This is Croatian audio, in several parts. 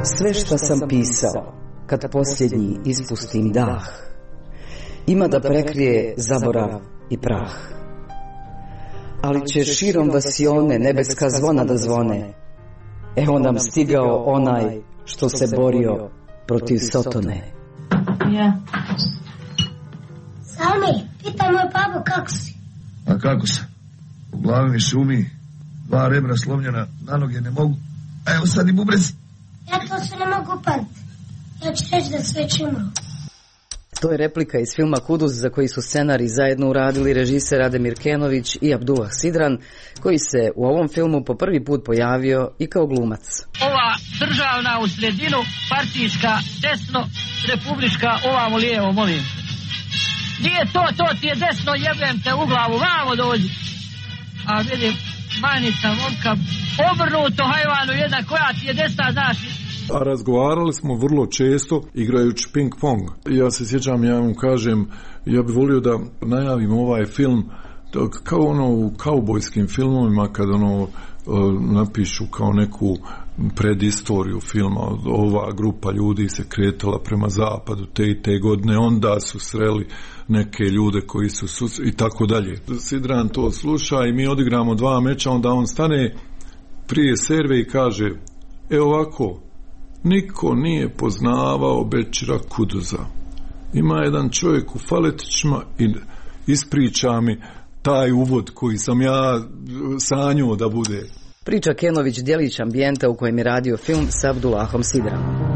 Sve što sam pisao, kad posljednji ispustim dah, ima da prekrije zaborav i prah. Ali će širom vasione nebeska zvona da zvone. Evo nam stigao onaj što se borio protiv Sotone. Ja. Sami, pitaj moj babu kako si. A kako se? U glavi mi šumi, 2 rebra slomljena, na noge ne mogu. A evo sad i bubrez. Ja to se ne mogu pamtiti. Ja ću reći da sve čimao. To je replika iz filma Kuduz, za koji su scenarij zajedno uradili režiser Ademir Kenović i Abdullah Sidran, koji se u ovom filmu po prvi put pojavio i kao glumac. Ova državna u sredinu, partijska desno, republička ovamo lijevo, molim. Nije to ti je desno, jebem te u glavu, vamo dođi. A vidim, manica, momka, obrnuto hajvanu jedna, koja ti je desna, znaš. A razgovarali smo vrlo često igrajući ping pong. Ja se sjećam, ja mu kažem, ja bih volio da najavim ovaj film kao u kaubojskim filmovima, kad napišu kao neku predistoriju filma, ova grupa ljudi se kretala prema zapadu te i te godine, onda su sreli neke ljude koji su i tako dalje. Sidran to sluša i mi odigramo 2 meča, onda on stane prije serve i kaže, ovako, niko nije poznavao Bećira Kuduza. Ima jedan čovjek u faletićima i ispriča mi taj uvod koji sam ja sanjao da bude. Priča Kenović djelić ambijenta u kojem je radio film s Abdullahom Sidranom.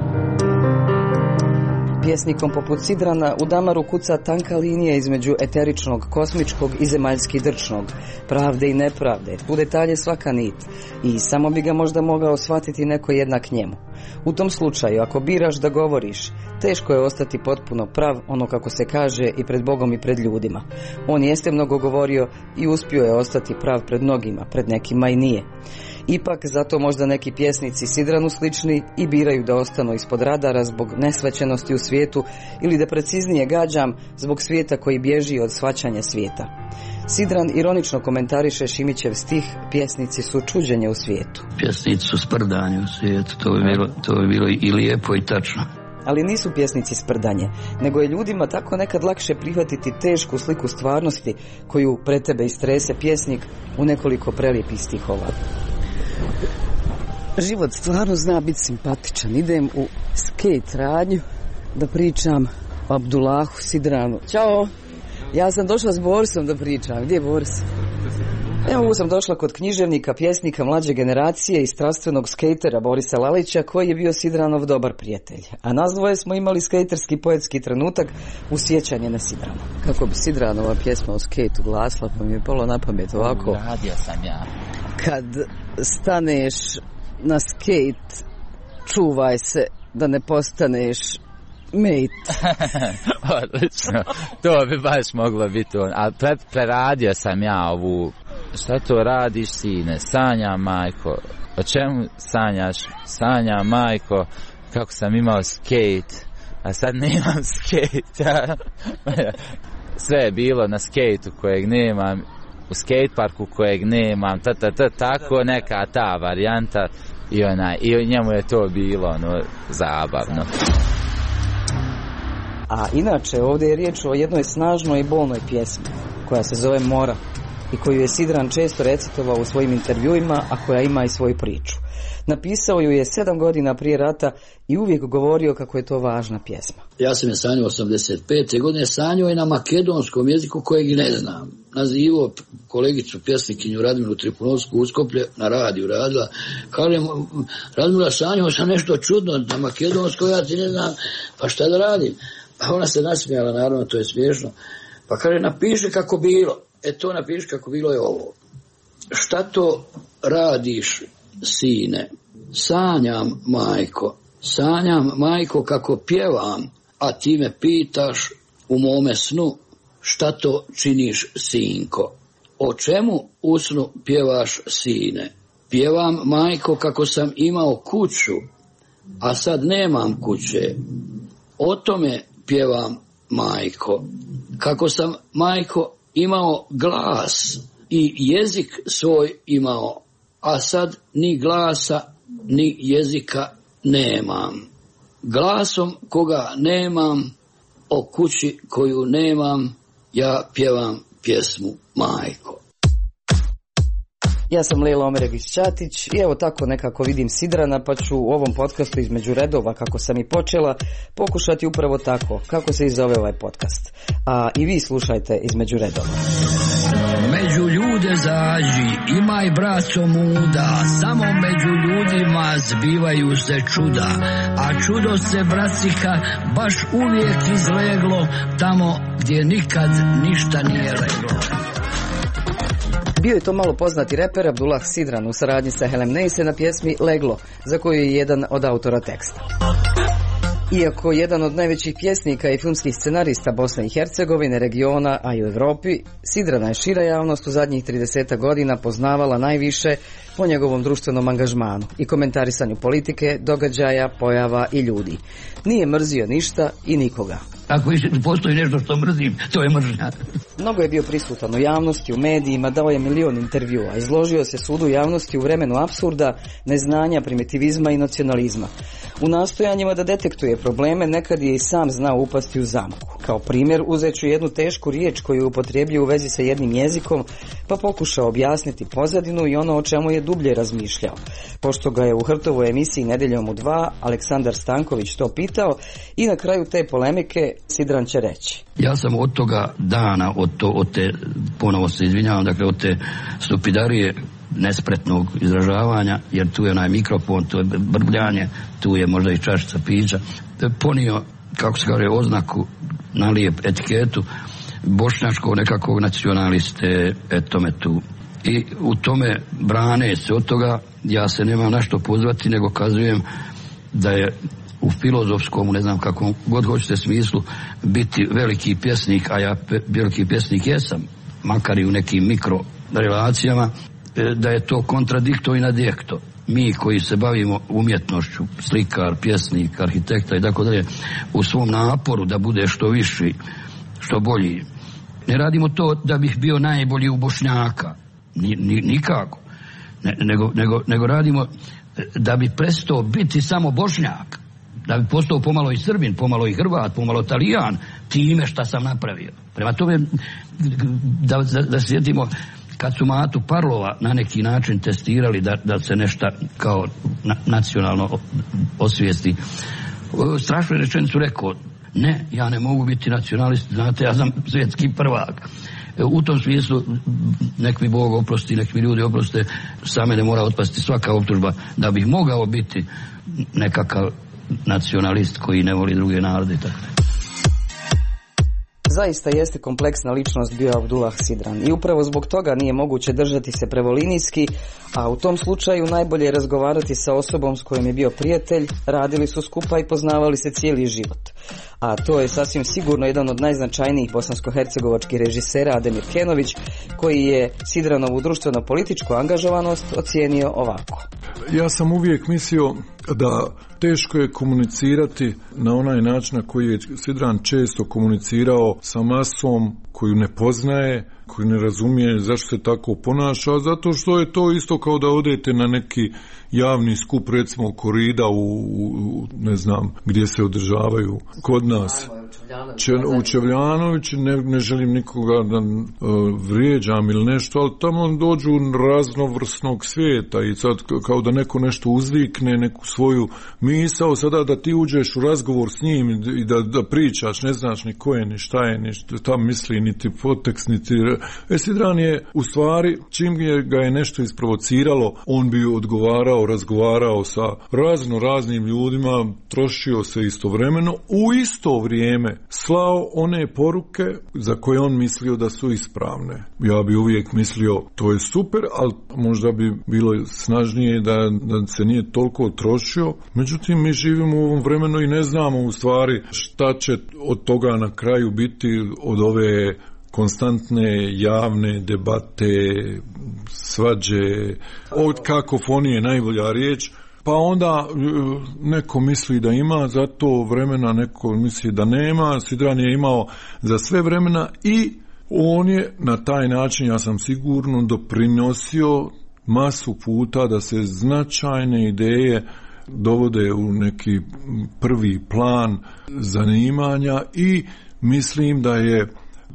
Pjesnikom poput Sidrana u damaru kuca tanka linija između eteričnog, kosmičkog i zemaljski drčnog, pravde i nepravde, u detalje svaka nit, i samo bi ga možda mogao shvatiti neko jednak njemu. U tom slučaju, ako biraš da govoriš, teško je ostati potpuno prav, ono kako se kaže, i pred Bogom i pred ljudima. On jeste mnogo govorio i uspio je ostati prav pred mnogima, pred nekima i nije. Ipak, zato možda neki pjesnici Sidranu slični i biraju da ostanu ispod radara zbog nesvećenosti u svijetu, ili da preciznije gađam, zbog svijeta koji bježi od shvaćanja svijeta. Sidran ironično komentariše Šimićev stih, pjesnici su čuđenje u svijetu. Pjesnici su sprdanje u svijetu, to bi bilo i lijepo i tačno. Ali nisu pjesnici sprdanje, nego je ljudima tako nekad lakše prihvatiti tešku sliku stvarnosti koju pred tebe istrese pjesnik u nekoliko prelijepih stihova. Život stvarno zna biti simpatičan. Idem u skate radnju da pričam o Abdullahu Sidranu. Ćao! Ja sam došla s Borisom da pričam. Gdje je Boris? Evo, ovo sam došla kod književnika, pjesnika mlađe generacije i strastvenog skejtera Borisa Lalića, koji je bio Sidranov dobar prijatelj. A nas dvoje smo imali skejterski poetski trenutak u sjećanje na Sidrana. Kako bi Sidranova pjesma o skejtu glasila, pa mi je palo na pamet ovako. Radio sam ja. Kad staneš na skejt, čuvaj se da ne postaneš mate. Odlično. To bi baš moglo biti on. Ali preradio sam ja ovu. Šta to radiš, sine? Sanjam, majko. O čemu sanjaš? Sanjam, majko, kako sam imao skejt, a sad nemam skejt. Sve je bilo na skejtu kojeg nemam, u skejtparku kojeg nemam, tako neka ta varijanta i njemu je to bilo zabavno. A inače, ovdje je riječ o jednoj snažnoj i bolnoj pjesmi koja se zove Mora i koju je Sidran često recitovao u svojim intervjuima, a koja ima i svoju priču. Napisao ju je 7 godina prije rata i uvijek govorio kako je to važna pjesma. Ja sam je sanjao 85. godine, sanjao je na makedonskom jeziku kojeg ne znam. Nazivao kolegicu pjesnikinju Radmilu Tripunovsku Uskoplje, na radiju radila. Kaže, Radmila, sanjao sam nešto čudno na makedonskom, ja ti ne znam, pa šta da radim? Pa ona se nasmijala, naravno, to je smiješno. Pa kaže, napiši kako bilo. To napiši kako bilo je ovo. Šta to radiš, sine? Sanjam, majko, kako pjevam, a ti me pitaš u mome snu, šta to činiš, sinko? O čemu u snu pjevaš, sine? Pjevam, majko, kako sam imao kuću, a sad nemam kuće. O tome pjevam, majko. Kako sam, majko, imao glas i jezik svoj imao, a sad ni glasa, ni jezika nemam, glasom koga nemam, o kući koju nemam, ja pjevam pjesmu Majko. Ja sam Lejla Omeregić-Ćatić i evo tako nekako vidim Sidrana, pa ću u ovom podcastu između redova, kako sam i počela, pokušati upravo tako, kako se i zove ovaj podcast. A i vi slušajte između redova. Među ljude zađi, imaj braco muda, samo među ljudima zbivaju se čuda, a čudo se, braciha, baš uvijek izleglo tamo gdje nikad ništa nije leglo. Bio je to malo poznati reper Abdullah Sidran u saradnji sa Helem Neise na pjesmi Leglo, za koju je jedan od autora teksta. Iako jedan od najvećih pjesnika i filmskih scenarista Bosne i Hercegovine, regiona, a i u Europi, Sidrana je šira javnost u zadnjih 30 godina poznavala najviše po njegovom društvenom angažmanu i komentarisanju politike, događaja, pojava i ljudi. Nije mrzio ništa i nikoga. Ako postoji nešto što mrzim, to je mržnja. Mnogo je bio prisutan u javnosti, u medijima, dao je milion intervjua, izložio se sudu javnosti u vremenu apsurda, neznanja, primitivizma i nacionalizma. U nastojanjima da detektuje probleme, nekad je i sam znao upasti u zamku. Kao primjer, uzet ću jednu tešku riječ koju je upotrijebio u vezi sa jednim jezikom, pa pokušao objasniti pozadinu i ono o čemu je dublje razmišljao. Pošto ga je u Hrtovoj emisiji Nedjeljom u 2 Aleksandar Stanković to pitao i na kraju te polemike Sidran će reći. Ja sam od toga dana, od te, ponovo se izvinjavam, dakle od te stupidarije nespretnog izražavanja, jer tu je onaj mikrofon, tu je brbljanje, tu je možda i čašica pića, ponio, kako se kaže, oznaku na lijep etiketu bošnjačkog nekakvog nacionaliste, etome tu. I u tome brane se od toga, ja se nemam na što pozvati, nego kazujem da je u filozofskom, ne znam kakvom god hoćete smislu, biti veliki pjesnik, a ja veliki pjesnik jesam, makar i u nekim mikro relacijama, da je to kontradikto i nadjekto. Mi koji se bavimo umjetnošću, slikar, pjesnik, arhitekta i tako dalje, u svom naporu da bude što viši, što bolji, ne radimo to da bih bio najbolji u Bošnjaka, nikako, nego radimo da bi prestao biti samo Bošnjak, da bi postao pomalo i Srbin, pomalo i Hrvat, pomalo Talijan, time šta sam napravio. Prema tome, da se sjetimo, kad su Matu Parlova na neki način testirali da se nešto kao nacionalno osvijesti, strašnu rečenicu rekao, ne, ja ne mogu biti nacionalist, znate, ja sam svjetski prvak. U tom smislu, nek mi Bog oprosti, nek mi ljudi oproste, sa mene mora otpasti svaka optužba da bih mogao biti nekakav nacionalist koji ne voli druge narode i tako. Zaista jeste kompleksna ličnost bio Abdullah Sidran i upravo zbog toga nije moguće držati se prevolinijski, a u tom slučaju najbolje je razgovarati sa osobom s kojom je bio prijatelj, radili su skupa i poznavali se cijeli život. A to je sasvim sigurno jedan od najznačajnijih bosansko-hercegovačkih režisera, Ademir Kenović, koji je Sidranovu društveno-političku angažovanost ocijenio ovako. Ja sam uvijek mislio da teško je komunicirati na onaj način na koji je Sidran često komunicirao sa masom koju ne poznaje, koju ne razumije zašto se tako ponaša, zato što je to isto kao da odete na neki javni skup, recimo korida u ne znam gdje se održavaju kod nas. U Čevljanović, ne želim nikoga da vrijeđam ili nešto, ali tamo dođu raznovrsnog svijeta i sad kao da neko nešto uzvikne, neku svoju misao, sada da ti uđeš u razgovor s njim i da pričaš, ne znaš ni ko je, ni šta je, ni šta misli, niti podtekst, niti... Sidran je u stvari, čim ga je nešto isprovociralo, on bi odgovarao, razgovarao sa raznim ljudima, trošio se istovremeno, u isto vrijeme slao one poruke za koje on mislio da su ispravne. Ja bi uvijek mislio to je super, ali možda bi bilo snažnije da se nije toliko trošio. Međutim, mi živimo u ovom vremenu i ne znamo u stvari šta će od toga na kraju biti, od ove konstantne javne debate, svađe, od kakofonije najbolja riječ. Pa onda neko misli da ima za to vremena, neko misli da nema. Sidran je imao za sve vremena i on je na taj način, ja sam sigurno, doprinosio masu puta da se značajne ideje dovode u neki prvi plan zanimanja i mislim da je,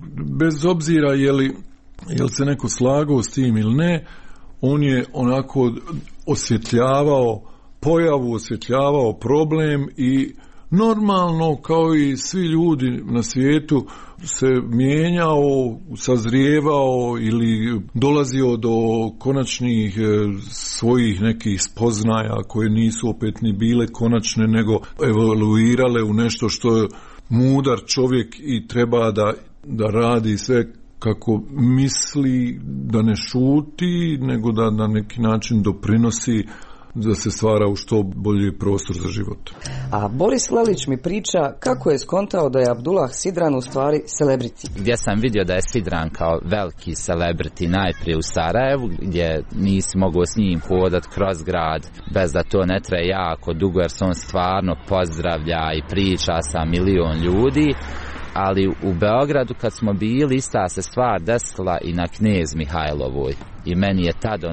bez obzira je li se neko slagao s tim ili ne, on je onako osvjetljavao pojavu, osvjetljavao problem i normalno, kao i svi ljudi na svijetu, se mijenjao, sazrijevao ili dolazio do konačnih svojih nekih spoznaja koje nisu opet ni bile konačne, nego evoluirale u nešto što je mudar čovjek i treba da radi sve kako misli, da ne šuti, nego da na neki način doprinosi da se stvara u što bolji prostor za život. A Boris Lalić mi priča kako je skontao da je Abdullah Sidran u stvari celebrity. Gdje sam vidio da je Sidran kao veliki celebrity najprije u Sarajevu, gdje nisi mogao s njim hodat kroz grad bez da to ne traje jako dugo, jer se on stvarno pozdravlja i priča sa milion ljudi. Ali u Beogradu kad smo bili, ista se stvar desila i na Knez Mihajlovoj. I meni je tad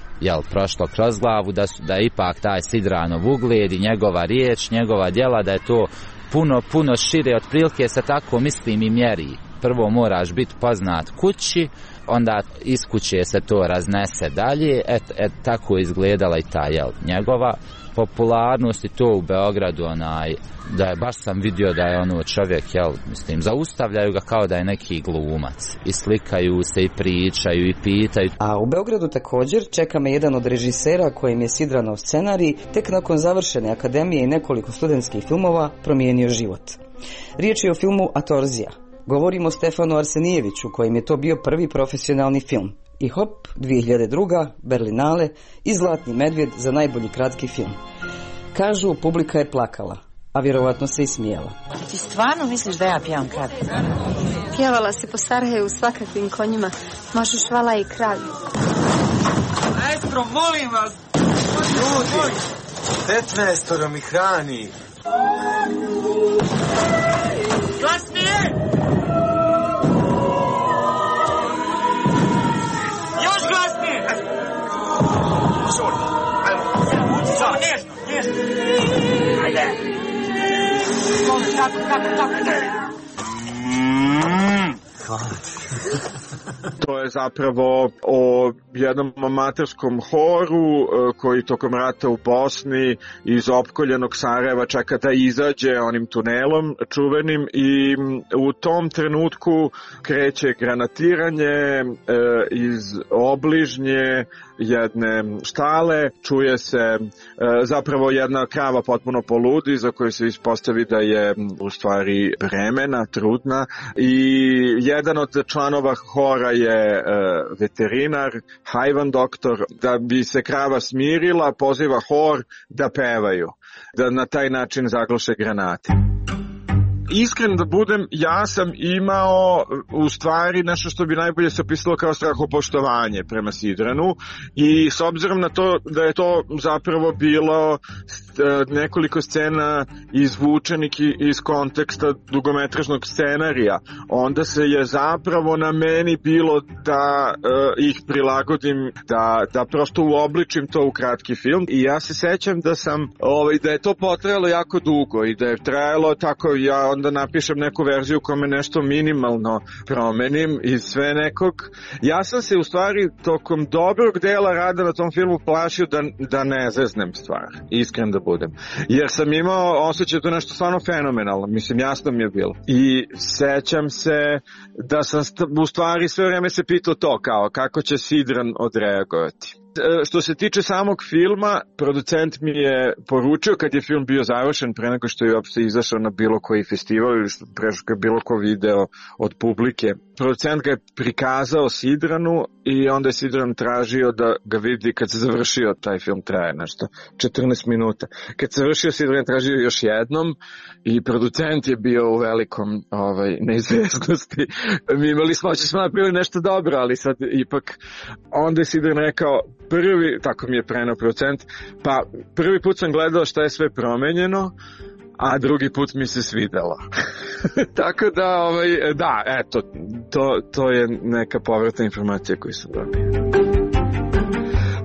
prošlo kroz glavu da je ipak taj Sidranov ugled i njegova riječ, njegova djela, da je to puno šire, otprilike se tako mislim i mjeri. Prvo moraš biti poznat kući, onda iz kuće se to raznese dalje, tako je izgledala i ta njegova popularnost i to u Beogradu, da je, baš sam vidio da je čovjek, zaustavljaju ga kao da je neki glumac i slikaju se i pričaju i pitaju. A u Beogradu također čeka me jedan od režisera kojim je Sidranov scenarij tek nakon završene akademije i nekoliko studentskih filmova promijenio život. Riječ je o filmu Atorzija. Govorimo o Stefanu Arsenijeviću kojim je to bio prvi profesionalni film. I hop, 2002. Berlinale i Zlatni medvjed za najbolji kratki film. Kažu, publika je plakala, a vjerovatno se i smijela. Ti stvarno misliš da ja pjevam kravi? Pjevala si po Sarajevu svakakvim konjima. Možeš vala i kravi. Maestro, molim vas! Ljudi, 15 mi hrani. Glasnije! Još glasnije! Ajde! Hvala. To je zapravo o jednom amaterskom horu koji tokom rata u Bosni iz opkoljenog Sarajeva čeka da izađe onim tunelom čuvenim i u tom trenutku kreće granatiranje iz obližnje jedne štale, čuje se zapravo jedna krava potpuno poludi za koju se ispostavi da je u stvari bremena, trudna, i jedan od članova hora je veterinar, hajvan doktor. Da bi se krava smirila, poziva hor da pevaju, da na taj način zagloše granate. Iskren da budem, ja sam imao u stvari nešto što bi najbolje se opisalo kao strahopoštovanje prema Sidranu, i s obzirom na to da je to zapravo bilo nekoliko scena izvučenih iz konteksta dugometražnog scenarija, onda se je zapravo na meni bilo da ih prilagodim, da prosto uobličim to u kratki film. I ja se sećam da je to potrajalo jako dugo i da je trajalo tako, ja onda napišem neku verziju kome nešto minimalno promenim iz sve nekog. Ja sam se u stvari tokom dobrog dela rada na tom filmu plašio da ne zeznem stvar, iskren da budem. Jer sam imao osjećaj da je nešto stvarno fenomenalno, mislim, jasno mi je bilo. I sećam se da sam u stvari sve vrijeme se pitao to, kao kako će Sidran odreagovati. Što se tiče samog filma, producent mi je poručio kad je film bio završen, pre nego što je uopšte izašao na bilo koji festival ili pre što je bilo ko video od publike. Producent ga je prikazao Sidranu i onda je Sidran tražio da ga vidi kad se završio. Taj film traje nešto 14 minuta. Kad se završio, Sidran je tražio još jednom i producent je bio u velikom neizvjesnosti. Mi imali smo napravili nešto dobro, ali sad ipak onda je Sidran rekao, tako mi je prenao producent, pa prvi put sam gledao šta je sve promenjeno, a drugi put mi se svidelo. Tako da, eto, to je neka povratna informacija koju sam dobio.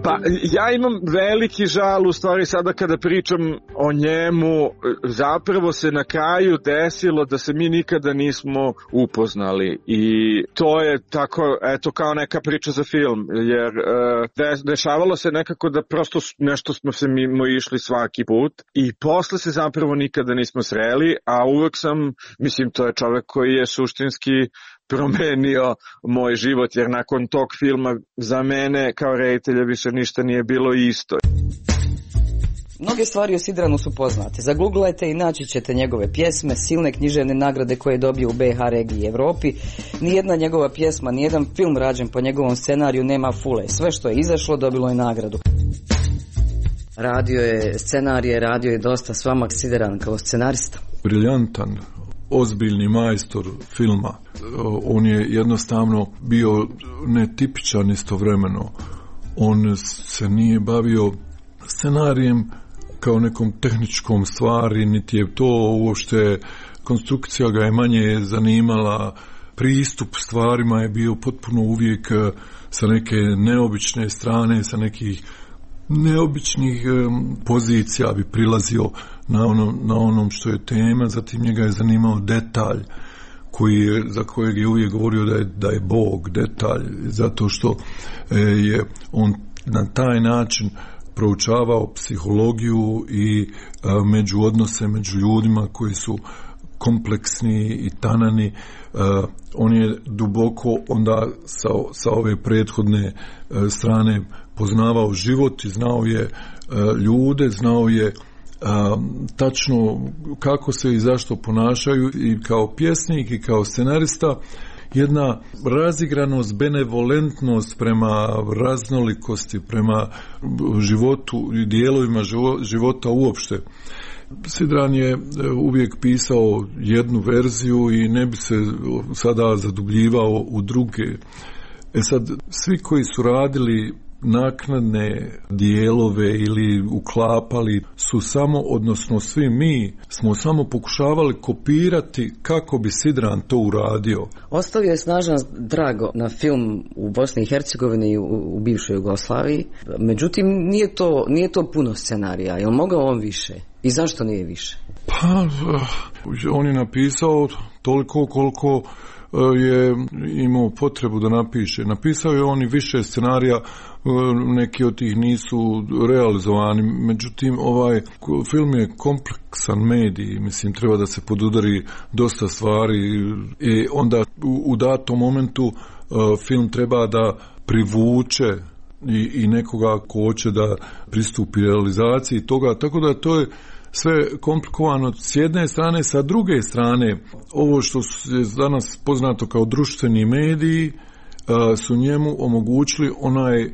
Pa ja imam veliki žal u stvari sada kada pričam o njemu, zapravo se na kraju desilo da se mi nikada nismo upoznali i to je tako, eto, kao neka priča za film, jer dešavalo se nekako da prosto nešto smo se mimo išli svaki put i posle se zapravo nikada nismo sreli, a uvek sam, mislim, to je čovek koji je suštinski promenio moj život, jer nakon tog filma za mene kao reditelja više ništa nije bilo isto. Mnoge stvari o Sidranu su poznate. Zaguglajte i naći ćete njegove pjesme, silne književne nagrade koje je dobio u BiH regiji i Evropi. Nijedna njegova pjesma, nijedan film rađen po njegovom scenariju nema fule. Sve što je izašlo dobilo je nagradu. Radio je scenarije, radio je dosta s vama, Sidran kao scenarista. Briljantan, ozbiljni majstor filma. On je jednostavno bio netipičan istovremeno. On se nije bavio scenarijem kao nekom tehničkom stvari, niti je to uopšte, konstrukcija ga je manje zanimala, pristup stvarima je bio potpuno uvijek sa neke neobične strane, sa nekih neobičnih pozicija bi prilazio na onom što je tema. Zatim njega je zanimao detalj za kojeg je uvijek govorio da je Bog detalj, zato što je on na taj način proučavao psihologiju i međuodnose među ljudima koji su kompleksni i tanani. On je duboko onda sa ove prethodne strane poznavao život i znao je ljude, znao je tačno kako se i zašto ponašaju, i kao pjesnik i kao scenarista jedna razigranost, benevolentnost prema raznolikosti, prema životu i dijelovima života uopšte. Sidran je uvijek pisao jednu verziju i ne bi se sada zadubljivao u druge. Sad, svi koji su radili naknadne dijelove ili uklapali su samo, odnosno svi mi smo samo pokušavali kopirati kako bi Sidran to uradio. Ostavio je snažan trago na film u Bosni i Hercegovini i u bivšoj Jugoslaviji. Međutim, nije to puno scenarija. Je li mogao on više? I zašto nije više? Pa, on je napisao toliko koliko je imao potrebu da napiše. Napisao je on i više scenarija, neki od tih nisu realizovani, međutim ovaj film je kompleksan medij, mislim treba da se podudari dosta stvari i onda u datom momentu film treba da privuče i nekoga ko hoće da pristupi realizaciji toga, tako da to je sve komplikovano s jedne strane, sa druge strane ovo što je danas poznato kao društveni mediji su njemu omogućili onaj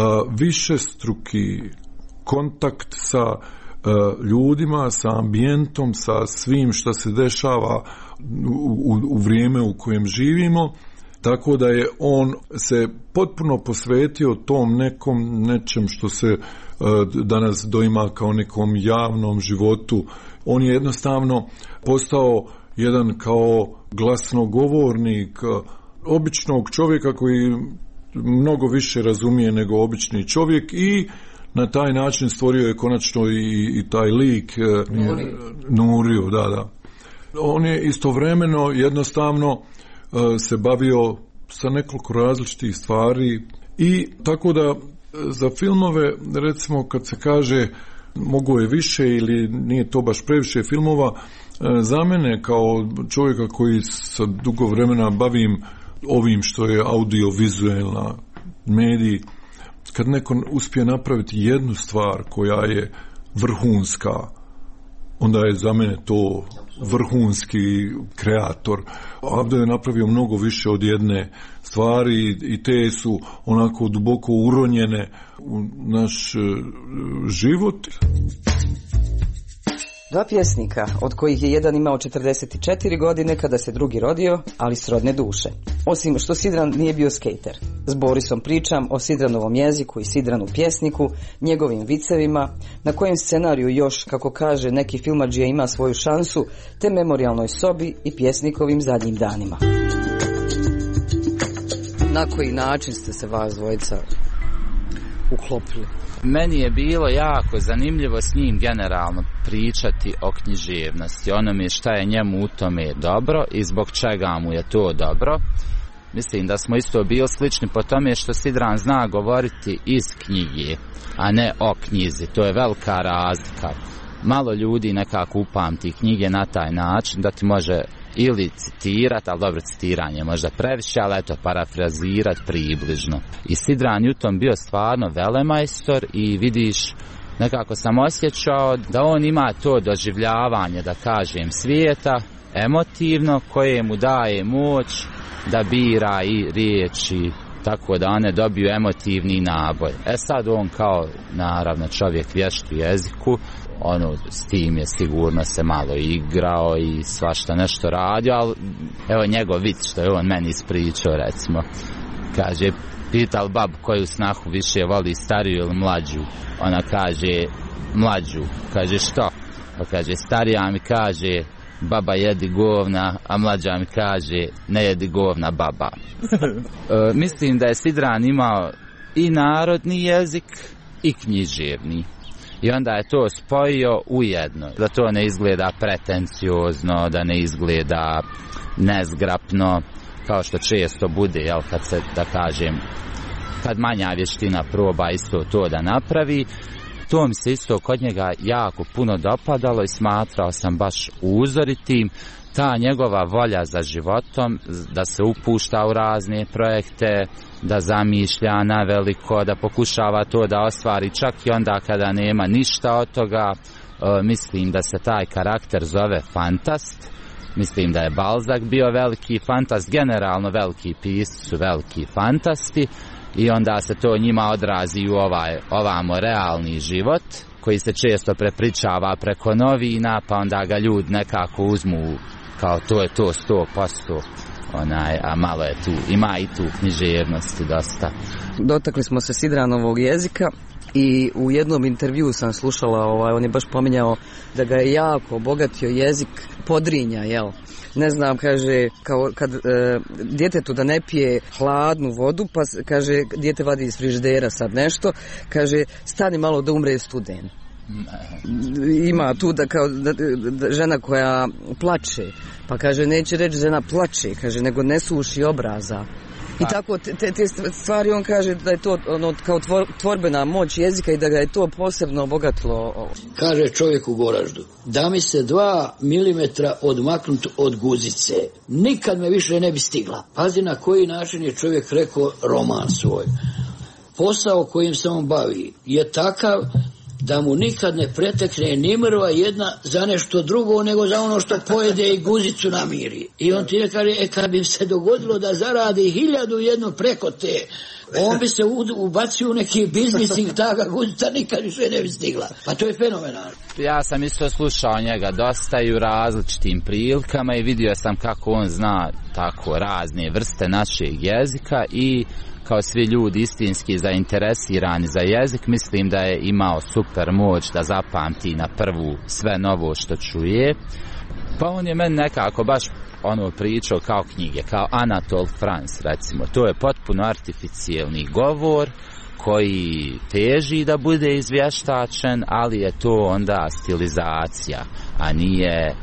višestruki kontakt sa ljudima, sa ambijentom, sa svim što se dešava u vrijeme u kojem živimo, tako da je on se potpuno posvetio tom nečem što se danas doima kao nekom javnom životu. On je jednostavno postao jedan kao glasnogovornik običnog čovjeka koji mnogo više razumije nego obični čovjek i na taj način stvorio je konačno i taj lik Nuriju, da. On je istovremeno jednostavno se bavio sa nekoliko različitih stvari i tako da za filmove, recimo kad se kaže mogo je više ili nije to baš previše filmova, za mene kao čovjeka koji sa dugo vremena bavim ovim što je audiovizualna medij, kad neko uspije napraviti jednu stvar koja je vrhunska, onda je za mene to vrhunski kreator. Abdo je napravio mnogo više od jedne stvari i te su onako duboko uronjene u naš život. Dva pjesnika, od kojih je jedan imao 44 godine kada se drugi rodio, ali srodne duše. Osim što Sidran nije bio skejter. S Borisom pričam o Sidranovom jeziku i Sidranu pjesniku, njegovim vicevima, na kojem scenariju još, kako kaže neki filmadžija, ima svoju šansu, te memorijalnoj sobi i pjesnikovim zadnjim danima. Na koji način ste se vas dvojica uklopili. Meni je bilo jako zanimljivo s njim generalno pričati o književnosti, onome šta je njemu u tome dobro i zbog čega mu je to dobro. Mislim da smo isto bili slični po tome što Sidran zna govoriti iz knjige, a ne o knjizi. To je velika razlika. Malo ljudi nekako upamti knjige na taj način da ti može ili citirati, ali dobro, citiranje možda previše, ali eto, parafrazirati približno. I Sidran je u tom bio stvarno velemajstor i vidiš, nekako sam osjećao da on ima to doživljavanje, da kažem, svijeta, emotivno, koje mu daje moć da bira i riječi, tako da one dobiju emotivni naboj. Sad on kao, naravno, čovjek vješt u jeziku, s tim je sigurno se malo igrao i svašta nešto radio, ali evo njegov vic što je on meni ispričao, recimo, kaže, pital babu koju snahu više voli, stariju ili mlađu. Ona kaže, mlađu. Kaže, što? Pa kaže, starija mi kaže, baba jedi govna, a mlađa mi kaže, ne jedi govna baba. Mislim da je Sidran imao i narodni jezik i književni. I onda je to spojio ujedno, da to ne izgleda pretenciozno, da ne izgleda nezgrapno, kao što često bude, jel, kad se, da kažem, kad manja vještina proba isto to da napravi. To mi se isto kod njega jako puno dopadalo i smatrao sam baš uzoritim. Ta njegova volja za životom, da se upušta u razne projekte, da zamišlja na veliko, da pokušava to da ostvari čak i onda kada nema ništa od toga. Mislim da se taj karakter zove fantast. Mislim da je Balzac bio veliki fantast, generalno veliki pisci su veliki fantasti i onda se to njima odrazi u ovamo realni život koji se često prepričava preko novina, pa onda ga ljudi nekako uzmu kao to je to 100%, a malo je tu, ima i tu književnosti dosta. Dotakli smo se Sidranovog jezika i u jednom intervjuu sam slušala, on je baš pominjao da ga je jako obogatio jezik Podrinja, jel? Ne znam, kaže, kao kad djetetu da ne pije hladnu vodu, pa kaže, dijete vadi iz frižidera sad nešto, kaže, stani malo da umre studen. Ima tu da kao da žena koja plače, pa kaže, neće reći žena plače, kaže, nego ne suši obraza. I tako te stvari on kaže da je to kao tvorbena moć jezika i da ga je to posebno obogatilo. Kaže čovjek u Goraždu, da mi se 2 milimetra odmaknut od guzice, nikad me više ne bi stigla. Pazi na koji način je čovjek rekao roman svoj. Posao kojim se on bavi je takav da mu nikad ne pretekne ni mrva jedna za nešto drugo nego za ono što pojede i guzicu namiri. I on ti ne kaže, kad bi se dogodilo da zaradi 1001 preko te, on bi se ubacio u neki biznis i taka guzica nikad više ne bi stigla. Pa to je fenomenalno. Ja sam isto slušao njega dosta i u različitim prilikama i vidio sam kako on zna tako razne vrste našeg jezika i kao svi ljudi istinski zainteresirani za jezik, mislim da je imao super moć da zapamti na prvu sve novo što čuje. Pa on je meni nekako baš pričao kao knjige, kao Anatole France, recimo. To je potpuno artificijelni govor koji teži da bude izvještačen, ali je to onda stilizacija, a nije...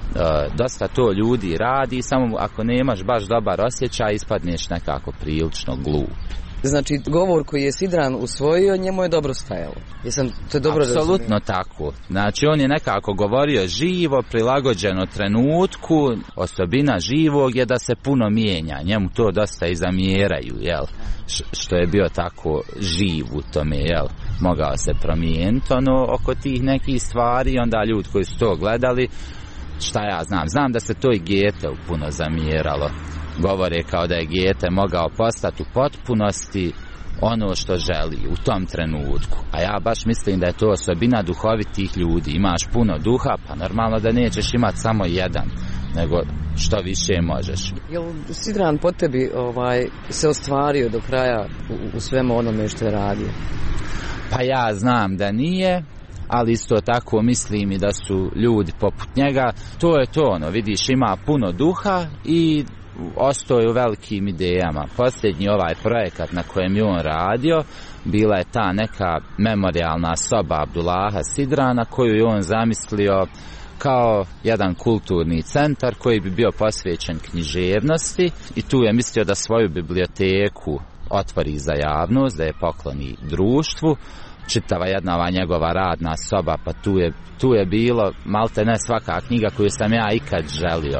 dosta to ljudi radi, samo ako nemaš baš dobar osjećaj ispadneš nekako prilično glup. Znači govor koji je Sidran usvojio njemu je dobro stajalo. To je dobro razumio. Apsolutno tako. Znači on je nekako govorio živo, prilagođeno trenutku. Osobina živog je da se puno mijenja. Njemu to dosta i zamjeraju, jel? Što je bio tako živ u tome, jel? Mogao se promijeniti oko tih nekih stvari, onda ljudi koji su to gledali, šta ja znam da se to i Goethe puno zamjeralo. Govore kao da je Goethe mogao postati u potpunosti ono što želi u tom trenutku. A ja baš mislim da je to osobina duhovitih ljudi. Imaš puno duha, pa normalno da nećeš imati samo jedan, nego što više možeš. Jel Sidran po tebi se ostvario do kraja u svemu onome što je radio? Pa ja znam da nije, ali isto tako mislim i da su ljudi poput njega. To je to, vidiš, ima puno duha i ostao je u velikim idejama. Posljednji projekat na kojem je on radio, bila je ta neka memorijalna soba Abdullaha Sidrana koju je on zamislio kao jedan kulturni centar koji bi bio posvećen književnosti i tu je mislio da svoju biblioteku otvori za javnost, da je pokloni društvu. Čitava jedna ova njegova radna soba, pa tu je bilo malte ne svaka knjiga koju sam ja ikad želio.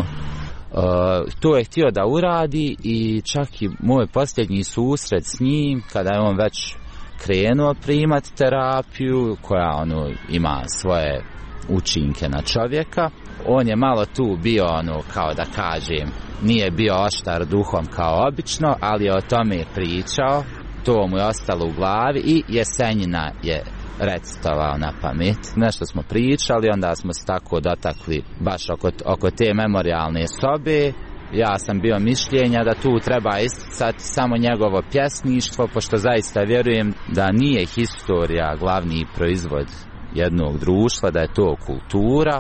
To je htio da uradi i čak i moj posljednji susret s njim, kada je on već krenuo primati terapiju koja ima svoje učinke na čovjeka, on je malo tu bio kao da kažem, nije bio oštar duhom kao obično, ali je o tome pričao, to mu je ostalo u glavi i Jesenjina je recitovao na pamet. Nešto smo pričali, onda smo se tako dotakli baš oko te memorijalne sobe. Ja sam bio mišljenja da tu treba isticati samo njegovo pjesništvo, pošto zaista vjerujem da nije historija glavni proizvod jednog društva, da je to kultura,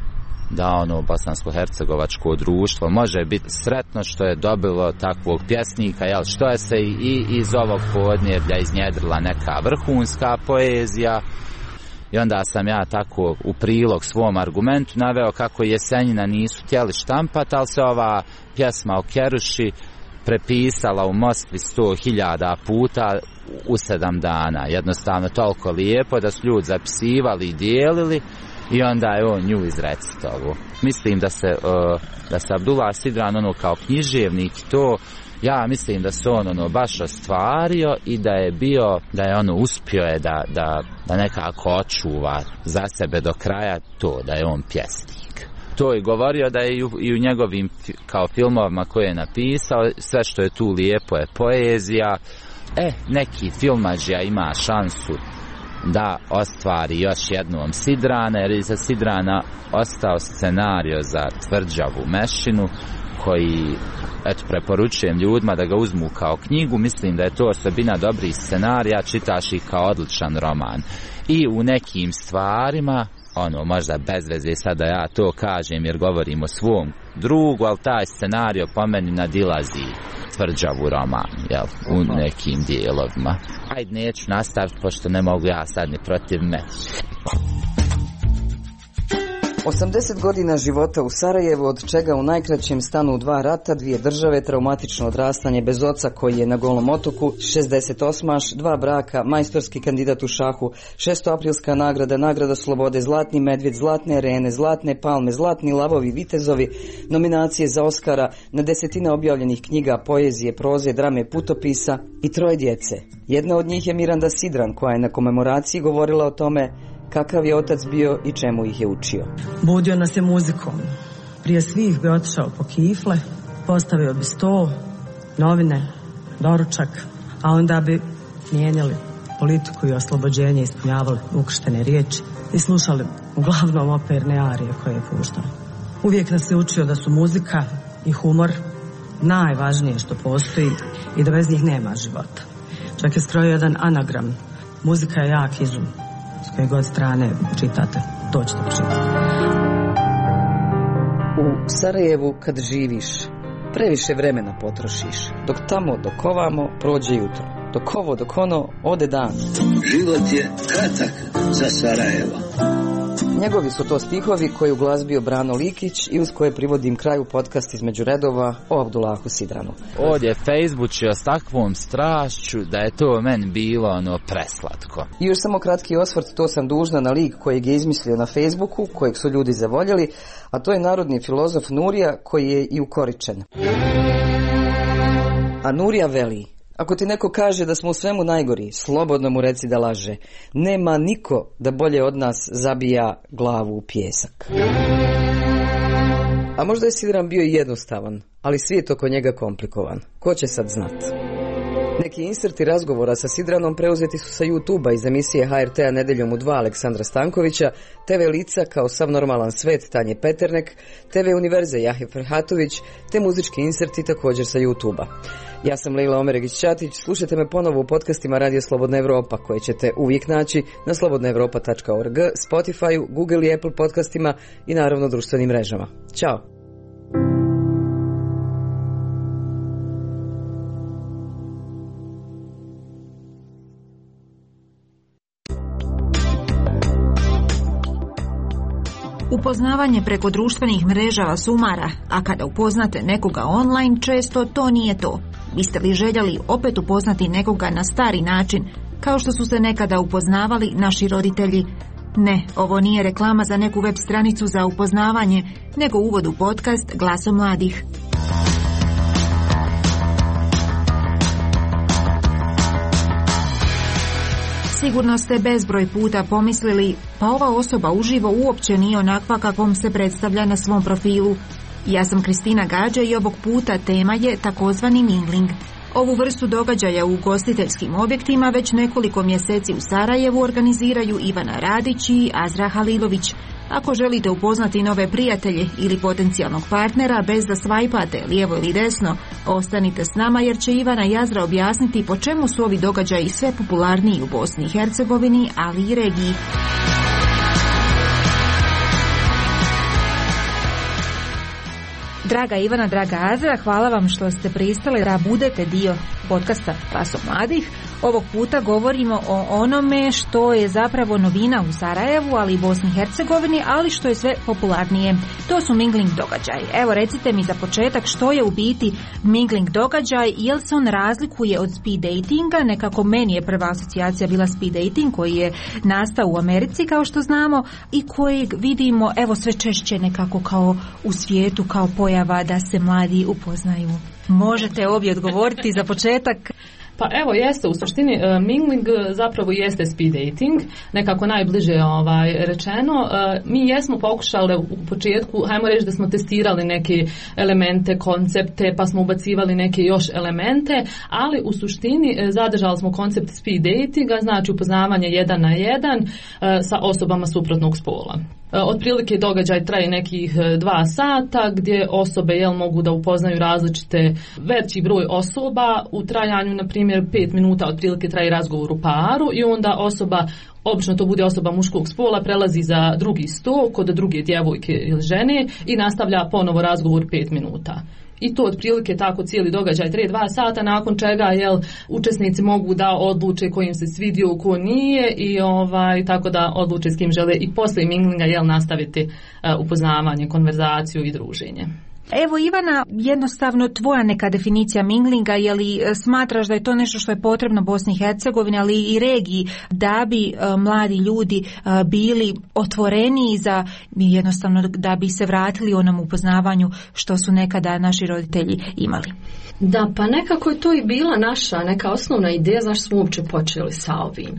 da bosansko-hercegovačko društvo može biti sretno što je dobilo takvog pjesnika, što je se i iz ovog podneblja iznjedrila neka vrhunska poezija. I onda sam ja tako u prilog svom argumentu naveo kako Jesenjina nisu htjeli štampati, ali se ova pjesma o Keruši prepisala u Moskvi 100.000 puta u 7 dana. Jednostavno toliko lijepo da su ljudi zapisivali i dijelili i onda je on nju izrecitovao. Mislim da se Abdullah Sidran kao književnik to, ja mislim da se on baš ostvario i da je uspio je da nekako očuva za sebe do kraja to da je on pjesnik. To je govorio da je i u njegovim kao filmovima koje je napisao, sve što je tu lijepo je poezija. Neki filmađija ima šansu da ostvari još jednom Sidrana, jer je za Sidrana ostao scenario za Tvrđavu Mešinu, koji preporučujem ljudima da ga uzmu kao knjigu. Mislim da je to osobina dobrih scenarija, čitaš ih kao odličan roman. I u nekim stvarima, možda bez veze sada ja to kažem jer govorim o svom drugu, ali taj scenario po meni nadilazi Tvrđavu roman, u nekim dijelovima. Ajde, neću nastaviti, pošto ne mogu ja sad ni protiv mene. 80 godina života u Sarajevu, od čega u najkraćem stanu 2 rata, 2 države, traumatično odrastanje bez oca koji je na Golom otoku, 68. 2 braka, majstorski kandidat u šahu, 6. aprilska nagrada, nagrada slobode, Zlatni medvjed, Zlatne arene, Zlatne palme, Zlatni lavovi, Vitezovi, nominacije za Oskara, na desetine objavljenih knjiga, poezije, proze, drame, putopisa i 3 djece. Jedna od njih je Miranda Sidran, koja je na komemoraciji govorila o tome kakav je otac bio i čemu ih je učio. Budio nas je muzikom. Prije svih bi otišao po kifle, postavio bi sto, novine, doručak, a onda bi mijenjali politiku i oslobođenje, ispunjavali ukrštene riječi i slušali uglavnom operne arije koje je puštao. Uvijek nas je učio da su muzika i humor najvažnije što postoji i da bez njih nema života. Čak je skrojio jedan anagram. Muzika je jak izum. S koje god strane čitate, to ćete pročitati. U Sarajevu kad živiš, previše vremena potrošiš. Dok tamo, dok ovamo, prođe jutro. Dok ovo, dok ono, ode dan. Život je kratak za Sarajevo. Njegovi su to stihovi koji uglazbio Brano Likić i uz koje privodim kraju podcast Između redova o Abdullahu Sidranu. Ovdje je Facebookio s takvom strašću da je to meni bilo preslatko. I još samo kratki osvrt, to sam dužna na lik kojeg je izmislio na Facebooku, kojeg su ljudi zavoljeli, a to je narodni filozof Nurija koji je i ukoričen. A Nurija veli: ako ti neko kaže da smo u svemu najgori, slobodno mu reci da laže. Nema niko da bolje od nas zabija glavu u pijesak. A možda je Sidran bio jednostavan, ali svijet oko njega komplikovan. Ko će sad znat? Neki inserti razgovora sa Sidranom preuzeti su sa YouTube-a iz emisije HRT-a Nedeljom u 2 Aleksandra Stankovića, TV Lica kao Sav normalan svet Tanje Peternek, TV Univerze Jahe Ferhatović, te muzički inserti također sa YouTube-a. Ja sam Lejla Omeregić-Ćatić, slušajte me ponovo u podcastima Radio Slobodna Evropa, koje ćete uvijek naći na slobodnaevropa.org, Spotify, Google i Apple podcastima i naravno društvenim mrežama. Ćao! Upoznavanje preko društvenih mreža vas umara, a kada upoznate nekoga online, često to nije to. Biste li željeli opet upoznati nekoga na stari način, kao što su se nekada upoznavali naši roditelji? Ne, ovo nije reklama za neku web stranicu za upoznavanje, nego uvod u podcast Glaso mladih. Sigurno ste bezbroj puta pomislili, pa ova osoba uživo uopće nije onakva kakvom se predstavlja na svom profilu. Ja sam Kristina Gađa i ovog puta tema je takozvani mingling. Ovu vrstu događaja u ugostiteljskim objektima već nekoliko mjeseci u Sarajevu organiziraju Ivana Radić i Azra Halilović. Ako želite upoznati nove prijatelje ili potencijalnog partnera bez da svajpate lijevo ili desno, ostanite s nama jer će Ivana i Azra objasniti po čemu su ovi događaji sve popularniji u Bosni i Hercegovini, ali i regiji. Draga Ivana, draga Azra, hvala vam što ste pristali da budete dio podcasta Glaso mladih. Ovog puta govorimo o onome što je zapravo novina u Sarajevu, ali i Bosni i Hercegovini, ali što je sve popularnije. To su mingling događaji. Evo, recite mi za početak što je u biti mingling događaj, jel se on razlikuje od speed datinga? Nekako meni je prva asocijacija bila speed dating koji je nastao u Americi, kao što znamo, i kojeg vidimo, evo, sve češće nekako kao u svijetu, kao pojava da se mladi upoznaju. Možete obje odgovoriti za početak. Pa evo, jeste, u suštini mingling zapravo jeste speed dating, nekako najbliže rečeno. Mi jesmo pokušali u početku, hajmo reći da smo testirali neke elemente, koncepte, pa smo ubacivali neke još elemente, ali u suštini zadržali smo koncept speed datinga, znači upoznavanje 1 na 1 sa osobama suprotnog spola. Otprilike događaj traje nekih 2 sata gdje osobe mogu da upoznaju različite veći broj osoba u trajanju, na primjer 5 minuta otprilike traje razgovor u paru i onda osoba, obično to bude osoba muškog spola, prelazi za drugi sto kod druge djevojke ili žene i nastavlja ponovo razgovor 5 minuta. I to otprilike tako cijeli događaj traje 2 sata, nakon čega učesnici mogu da odluče ko im se svidio, ko nije i tako da odluče s kim žele i poslije minglinga nastaviti upoznavanje, konverzaciju i druženje. Evo Ivana, jednostavno tvoja neka definicija minglinga, je li smatraš da je to nešto što je potrebno Bosni i Hercegovini, ali i regiji, da bi mladi ljudi bili otvoreniji za jednostavno da bi se vratili onom upoznavanju što su nekada naši roditelji imali? Da, pa nekako je to i bila naša neka osnovna ideja zašto smo uopće počeli sa ovim.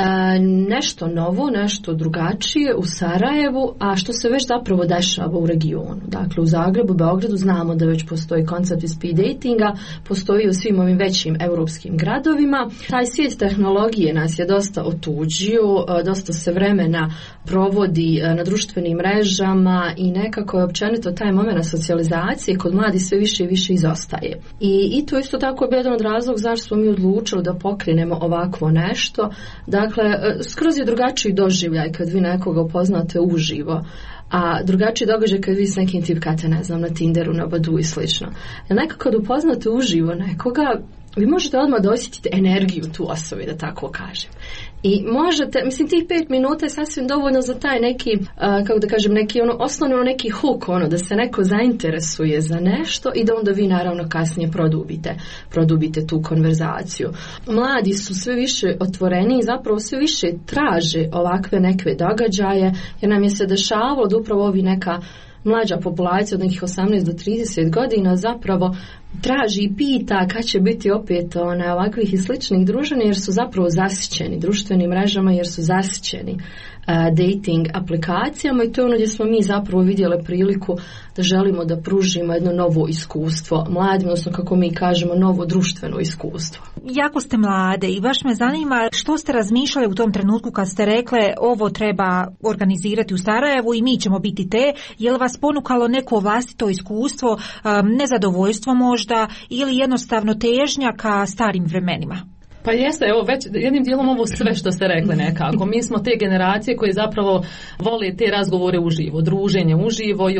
Nešto novo, nešto drugačije u Sarajevu, a što se već zapravo dešava u regionu. Dakle, u Zagrebu, Beogradu znamo da već postoji koncept speed datinga, postoji u svim ovim većim europskim gradovima. Taj svijet tehnologije nas je dosta otuđio, dosta se vremena provodi na društvenim mrežama i nekako je općenito taj moment socijalizacije kod mladi sve više i više izostaje. I to isto tako je jedan od razloga zašto smo mi odlučili da pokrenemo ovakvo nešto. Dakle, skroz je drugačiji doživljaj kad vi nekoga upoznate uživo, a drugačiji događaj kad vi s nekim tipkate, ne znam, na Tinderu, na Badu i slično. Jer nekako kad upoznate uživo nekoga, vi možete odmah da osjetite energiju tu osobe, da tako kažem. I možete, mislim, tih 5 minuta je sasvim dovoljno za taj neki, kako da kažem, neki osnovno neki hook, da se neko zainteresuje za nešto i da onda vi naravno kasnije produbite tu konverzaciju. Mladi su sve više otvoreni i zapravo sve više traže ovakve neke događaje, jer nam je se dešavalo da upravo ovi neka mlađa populacija od nekih 18 do 30 godina zapravo traži i pita kad će biti opet ovakvih i sličnih druženja, jer su zapravo zasićeni društvenim mrežama, jer su zasićeni dating aplikacijama i to je ono gdje smo mi zapravo vidjeli priliku da želimo da pružimo jedno novo iskustvo mladim, odnosno kako mi kažemo novo društveno iskustvo. Jako ste mlade i baš me zanima što ste razmišljali u tom trenutku kad ste rekle ovo treba organizirati u Sarajevu i mi ćemo biti te, je li vas ponukalo neko vlastito iskustvo, nezadovoljstvo možda ili jednostavno težnja ka starim vremenima? Pa jeste, evo već jednim dijelom ovo sve što ste rekli nekako. Mi smo te generacije koje zapravo vole te razgovore uživo, druženje uživo i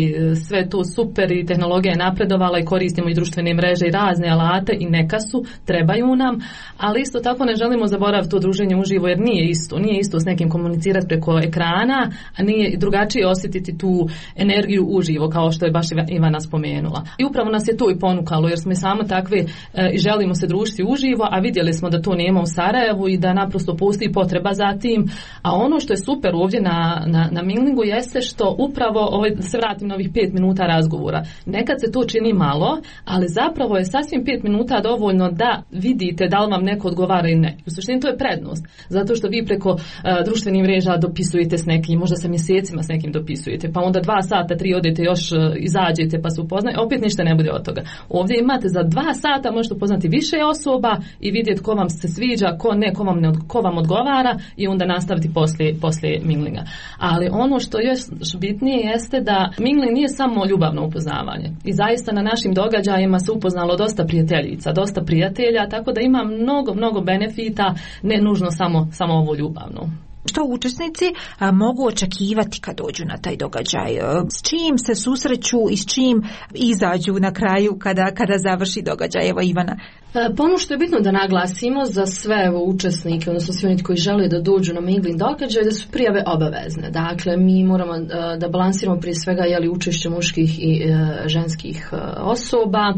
sve to super i tehnologija je napredovala i koristimo i društvene mreže i razne alate i neka su, trebaju nam, ali isto tako ne želimo zaboraviti to druženje uživo jer nije isto s nekim komunicirati preko ekrana, a nije drugačije osjetiti tu energiju uživo kao što je baš Ivana spomenula. I upravo nas je to i ponukalo jer smo i samo takve i želimo se družiti uživo, a vidjeli smo da to nema u Sarajevu i da naprosto postoji potreba za tim. A ono što je super ovdje na Minglingu jeste što upravo, da se vratim na ovih 5 minuta razgovora, nekad se to čini malo, ali zapravo je sasvim 5 minuta dovoljno da vidite da li vam neko odgovara ili ne. U suštini to je prednost, zato što vi preko društvenih mreža dopisujete s nekim, možda sa mjesecima s nekim dopisujete, pa onda 2 sata, 3 odete još izađete pa se upoznate, opet ništa ne bude od toga. Ovdje imate za 2 sata možete upoznati više osoba i vidjeti ko vam se sviđa, ko ne, ko vam odgovara i onda nastaviti poslije minglinga. Ali ono što je još bitnije jeste da mingling nije samo ljubavno upoznavanje. I zaista na našim događajima se upoznalo dosta prijateljica, dosta prijatelja, tako da ima mnogo benefita, ne nužno samo ovo ljubavno. Što učesnici mogu očekivati kad dođu na taj događaj? S čim se susreću i s čim izađu na kraju kada završi događaj? Evo Ivana. Pa ono što je bitno da naglasimo za sve učesnike, odnosno svi oni koji žele da dođu na mingling događaj, da su prijave obavezne. Dakle, mi moramo da balansiramo prije svega učešće muških i ženskih osoba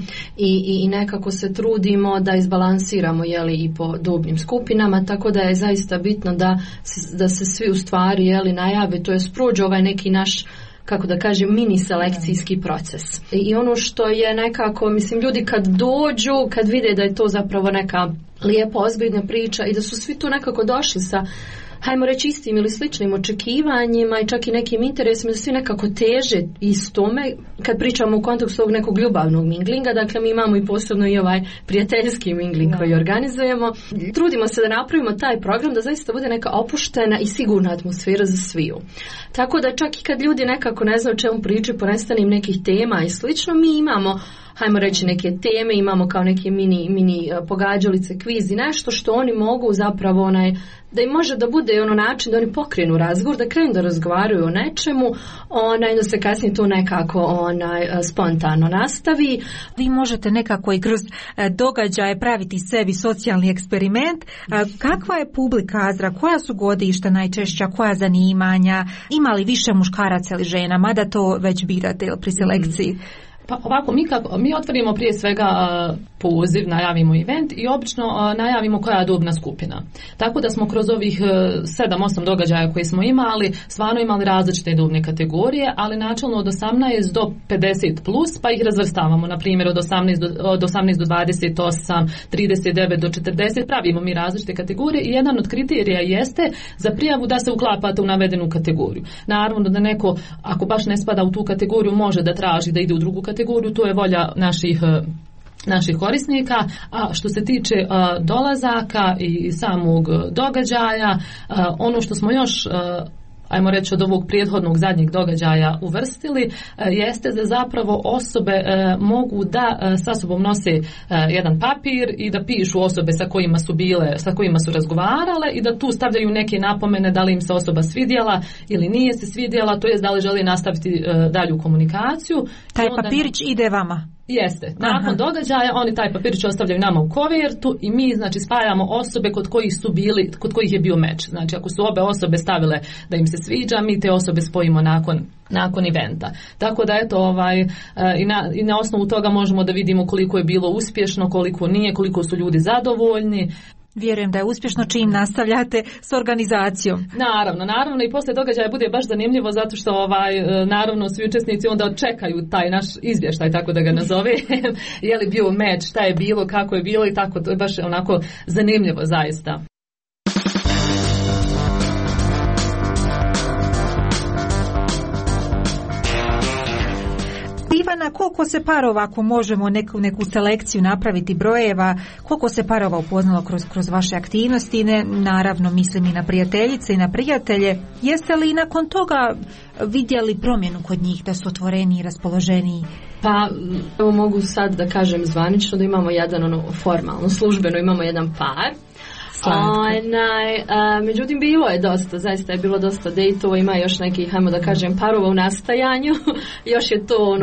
i nekako se trudimo da izbalansiramo i po dobnim skupinama, tako da je zaista bitno da se svi u stvari najave, to je prođe ovaj neki naš, kako da kažem, mini selekcijski proces. I ono što je nekako, mislim, ljudi kad dođu, kad vide da je to zapravo neka lijepa, ozbiljna priča i da su svi tu nekako došli sa, hajmo reći, istim ili sličnim očekivanjima i čak i nekim interesima, da svi nekako teže istome, kad pričamo u kontekstu ovog nekog ljubavnog minglinga, dakle mi imamo i posebno i ovaj prijateljski mingling koji organizujemo. Trudimo se da napravimo taj program da zaista bude neka opuštena i sigurna atmosfera za sviju. Tako da čak i kad ljudi nekako ne znaju o čemu pričaju, ponestane im nekih tema i slično, mi imamo, hajmo reći, neke teme, imamo kao neke mini pogađalice, kviz i nešto što oni mogu zapravo da im može da bude način da oni pokrenu razgovor, da krenu da razgovaraju o nečemu, da se kasnije to nekako spontano nastavi. Vi možete nekako i kroz događaje praviti sebi socijalni eksperiment. Kakva je publika Azra? Koja su godišta najčešća? Koja zanimanja? Ima li više muškaraca ili žena? Mada to već birate pri selekciji. Pa ovako, mi otvorimo prije svega poziv, najavimo event i obično najavimo koja je dobna skupina. Tako da smo kroz ovih 7-8 događaja koje smo imali, stvarno imali različite dobne kategorije, ali načelno od 18 do 50 plus, pa ih razvrstavamo. Na primjer od 18 do 28, 39 do 40, pravimo mi različite kategorije i jedan od kriterija jeste za prijavu da se uklapate u navedenu kategoriju. Naravno da neko, ako baš ne spada u tu kategoriju, može da traži da ide u drugu kategoriju, to je volja naših korisnika. A što se tiče dolazaka i samog događaja, ono što smo još ajmo reći od ovog prethodnog zadnjeg događaja uvrstili, jeste da zapravo osobe mogu da sa sobom nose jedan papir i da pišu osobe sa kojima su razgovarale i da tu stavljaju neke napomene da li im se osoba svidjela ili nije se svidjela, to jest da li želi nastaviti dalju komunikaciju. Taj papirić ide vama? Jeste. Nakon događaja oni taj papirić ostavljaju nama u kovertu i mi znači spajamo osobe kod kojih je bio meč. Znači ako su obe osobe stavile da im se sviđa, mi te osobe spojimo nakon eventa. Tako da eto i na osnovu toga možemo da vidimo koliko je bilo uspješno, koliko nije, koliko su ljudi zadovoljni. Vjerujem da je uspješno čim nastavljate s organizacijom. Naravno i poslije događaja bude baš zanimljivo zato što naravno svi učesnici onda čekaju taj naš izvještaj, tako da ga nazove. Je li bio meč, šta je bilo, kako je bilo i tako, to je baš onako zanimljivo zaista. Ivana, koliko se parova, ako možemo neku selekciju napraviti brojeva, koliko se parova upoznalo kroz vaše aktivnosti, naravno mislim i na prijateljice i na prijatelje, jeste li nakon toga vidjeli promjenu kod njih, da su otvoreniji i raspoloženiji? Pa evo mogu sad da kažem zvanično da imamo jedan formalno, službeno imamo jedan par. Međutim bilo je dosta, zaista je bilo dosta dejtova, ima još nekih, hajmo da kažem, parova u nastajanju. Još je to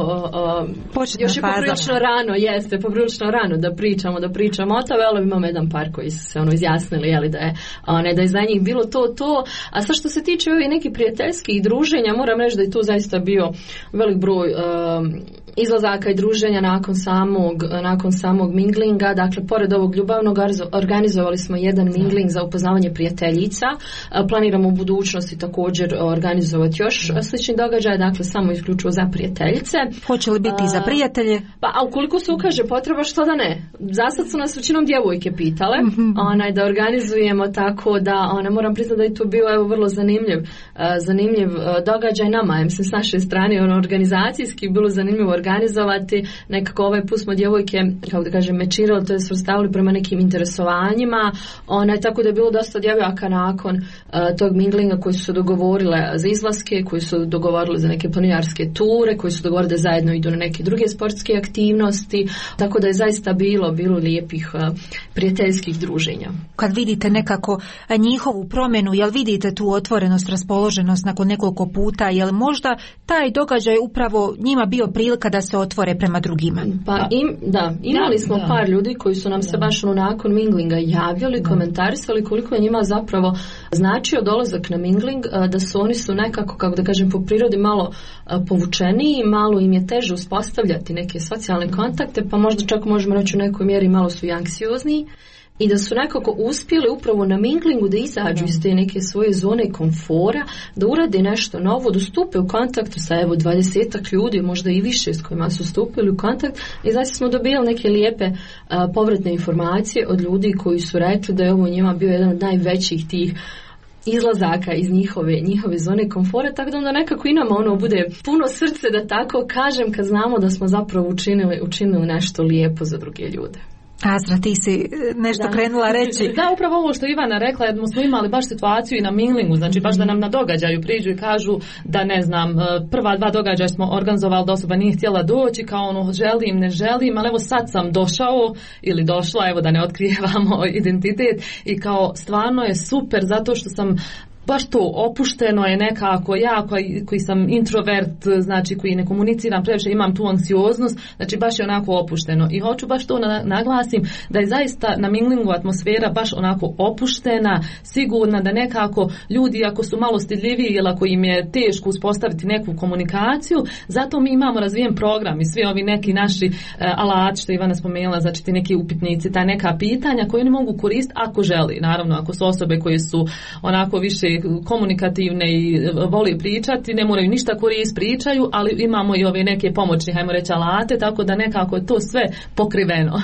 još je poprilično rano, jeste poprilično rano da pričamo o tome, ali imamo jedan par koji su se izjasnili, jeli, da je za njih bilo to. A sad što se tiče ovih nekih prijateljskih druženja, moram reći da je tu zaista bio velik broj izlazaka i druženja nakon samog minglinga. Dakle, pored ovog ljubavnog organizovali smo jedan mingling za upoznavanje prijateljica. Planiramo u budućnosti također organizovati još slični događaj, dakle samo isključivo za prijateljice. Hoće li biti za prijatelje? A ukoliko se ukaže potreba, što da ne? Zasad su nas većinom djevojke pitale da organizujemo, tako da moram priznati da je to bio vrlo zanimljiv događaj nama. Mislim, s naše strane organizacijski bilo zanimljivo organizovati. Nekako ovaj put smo djevojke, kako da kažem, mečirali, to je svrstavili prema nekim interesovanjima. Tako da je bilo dosta djevojaka nakon tog minglinga koji su se dogovorile za izlaske, koji su dogovorili za neke planinarske ture, koji su dogovorili da zajedno idu na neke druge sportske aktivnosti. Tako da je zaista bilo lijepih prijateljskih druženja. Kad vidite nekako njihovu promjenu, jel vidite tu otvorenost, raspoloženost nakon nekoliko puta, jel možda taj događaj upravo njima bio prilika da se otvore prema drugima? Pa imali smo par ljudi koji su nam se baš nakon minglinga javljali, komentarisali koliko je njima zapravo značio dolazak na mingling, da su oni nekako, kako da kažem, po prirodi malo povučeniji, malo im je teže uspostavljati neke socijalne kontakte, pa možda čak možemo reći u nekoj mjeri malo su i anksiozniji. I da su nekako uspjeli upravo na minglingu da izađu iz te neke svoje zone komfora, da urade nešto novo, da stupe u kontaktu sa 20 ljudi, možda i više s kojima su stupili u kontakt, i znači smo dobili neke lijepe povratne informacije od ljudi koji su rekli da je ovo njima bio jedan od najvećih tih izlazaka iz njihove zone komfora, tako da onda nekako i nama bude puno srce, da tako kažem, kad znamo da smo zapravo učinili nešto lijepo za druge ljude. Azra, ti si nešto krenula reći. Da, upravo ovo što Ivana rekla, jer smo imali baš situaciju i na minglingu, znači baš da nam na događaju priđu i kažu da, ne znam, prva 2 događaja smo organizovali da osoba nije htjela doći, kao želim, ne želim, ali evo sad sam došao ili došla, evo da ne otkrijevamo identitet, i kao stvarno je super zato što sam baš to opušteno je nekako, ja koji sam introvert, znači koji ne komuniciram previše, imam tu anksioznost, znači baš je onako opušteno. I hoću baš to naglasim da je zaista na minglingu atmosfera baš onako opuštena, sigurna, da nekako ljudi ako su malo stidljiviji ili ako im je teško uspostaviti neku komunikaciju, zato mi imamo razvijen program i svi ovi neki naši alati što Ivana spomenula, znači ti neki upitnici, ta neka pitanja koje oni mogu koristiti ako želi, naravno ako su osobe koje su onako više komunikativne i voli pričati, ne moraju ništa koristiti, pričaju, ali imamo i ove neke pomoćne, hajmo reći, alate, tako da nekako je to sve pokriveno.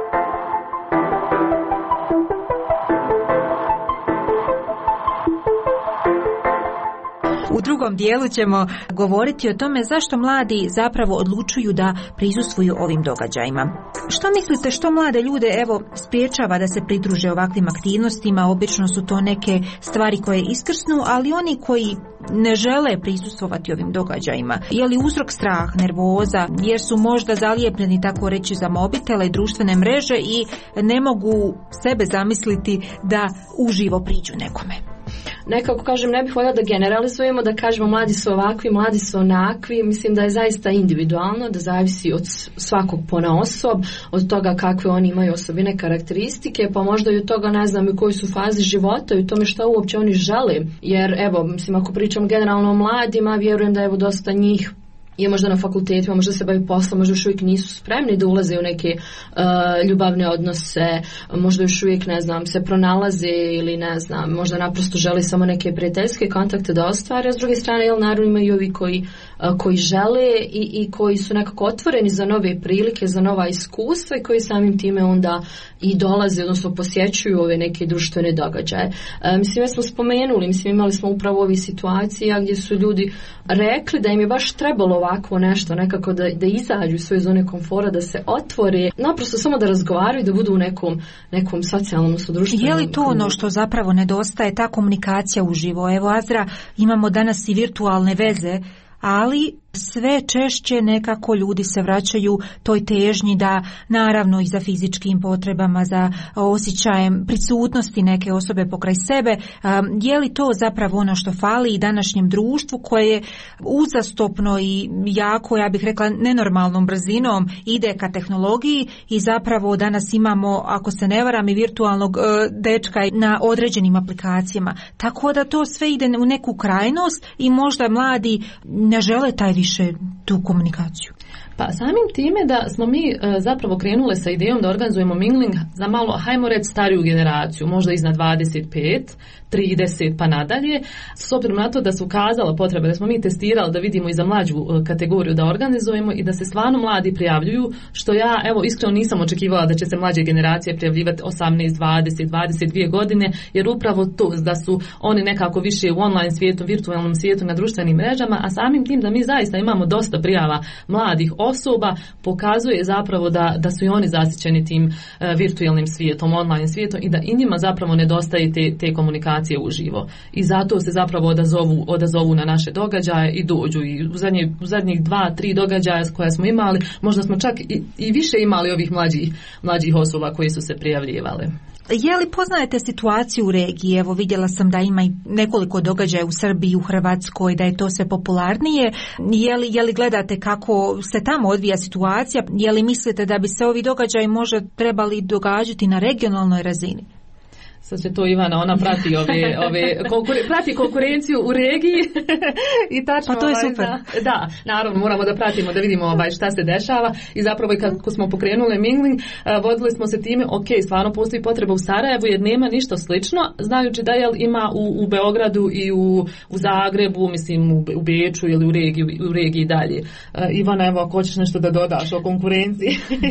U drugom dijelu ćemo govoriti o tome zašto mladi zapravo odlučuju da prisustvuju ovim događajima. Što mislite, što mlade ljude spriječava da se pridruže ovakvim aktivnostima? Obično su to neke stvari koje iskrsnu, ali oni koji ne žele prisustvovati ovim događajima, je li uzrok strah, nervoza, jer su možda zalijepljeni, tako reći, za mobitele i društvene mreže i ne mogu sebe zamisliti da uživo priđu nekome? Nekako kažem, ne bih voljela da generalizujemo, da kažemo mladi su ovakvi, mladi su onakvi. Mislim da je zaista individualno, da zavisi od svakog ponaosob, od toga kakve oni imaju osobine, karakteristike, pa možda i od toga, ne znam, u kojoj su fazi života i u tome što uopće oni žele. Jer evo, mislim, ako pričam generalno o mladima, vjerujem da evo dosta njih je možda na fakultetima, možda se bavi poslom, možda još uvijek nisu spremni da ulaze u neke ljubavne odnose, možda još uvijek, ne znam, se pronalaze ili, ne znam, možda naprosto žele samo neke prijateljske kontakte da ostvare, a s druge strane, jel, naravno imaju ovi koji žele i koji su nekako otvoreni za nove prilike, za nova iskustva i koji samim time onda i dolaze, odnosno posjećuju ove neke društvene događaje. Mislim, ja smo spomenuli, imali smo upravo ove situacije gdje su ljudi rekli da im je baš trebalo ovako nešto, nekako da izađu iz svoje zone komfora, da se otvore, naprosto samo da razgovaraju, da budu u nekom socijalnom sudruštvenom. Je li to ono što zapravo nedostaje, ta komunikacija uživo? Evo, Azra, imamo danas i virtualne veze, ali sve češće nekako ljudi se vraćaju toj težnji da, naravno i za fizičkim potrebama, za osjećajem prisutnosti neke osobe pokraj sebe. Je li to zapravo ono što fali i današnjem društvu koje je uzastopno i jako, ja bih rekla, nenormalnom brzinom ide ka tehnologiji i zapravo danas imamo, ako se ne varam, i virtualnog dečka na određenim aplikacijama. Tako da to sve ide u neku krajnost i možda mladi ne žele taj više tu komunikaciju. Pa samim time da smo mi zapravo krenule sa idejom da organizujemo mingling za malo, hajmo reći, stariju generaciju, možda iznad 25, 30 pa nadalje, s obzirom na to da su ukazala potreba, da smo mi testirali da vidimo i za mlađu kategoriju da organizujemo i da se stvarno mladi prijavljuju, što ja evo iskreno nisam očekivala da će se mlađe generacije prijavljivati 18, 20, 22 godine, jer upravo to da su oni nekako više u online svijetu, virtualnom svijetu, na društvenim mrežama, a samim tim da mi zaista imamo dosta prijava mladih osoba, pokazuje zapravo da su i oni zasićeni tim virtualnim svijetom, online svijetom i da i njima zapravo nedostaje te komunikacije uživo. I zato se zapravo odazovu na naše događaje i dođu. I u zadnjih 2-3 događaja koja smo imali, možda smo čak i više imali ovih mlađih osoba koji su se prijavljivale. Je li poznajete situaciju u regiji? Evo, vidjela sam da ima i nekoliko događaja u Srbiji, u Hrvatskoj, da je to sve popularnije. Je li gledate kako se tamo odvija situacija? Je li mislite da bi se ovi događaji možda trebali događati na regionalnoj razini? Sad će to Ivana, ona prati prati konkurenciju u regiji i tačno. Pa to je super. Da, naravno moramo da pratimo, da vidimo šta se dešava i zapravo i kako smo pokrenuli mingling, vodili smo se time, stvarno postoji potreba u Sarajevu jer nema ništa slično, znajući da ima u Beogradu i u Zagrebu, mislim u Beču ili u regiji dalje. Ivana, evo ako hoćeš nešto da dodaš o konkurenciji.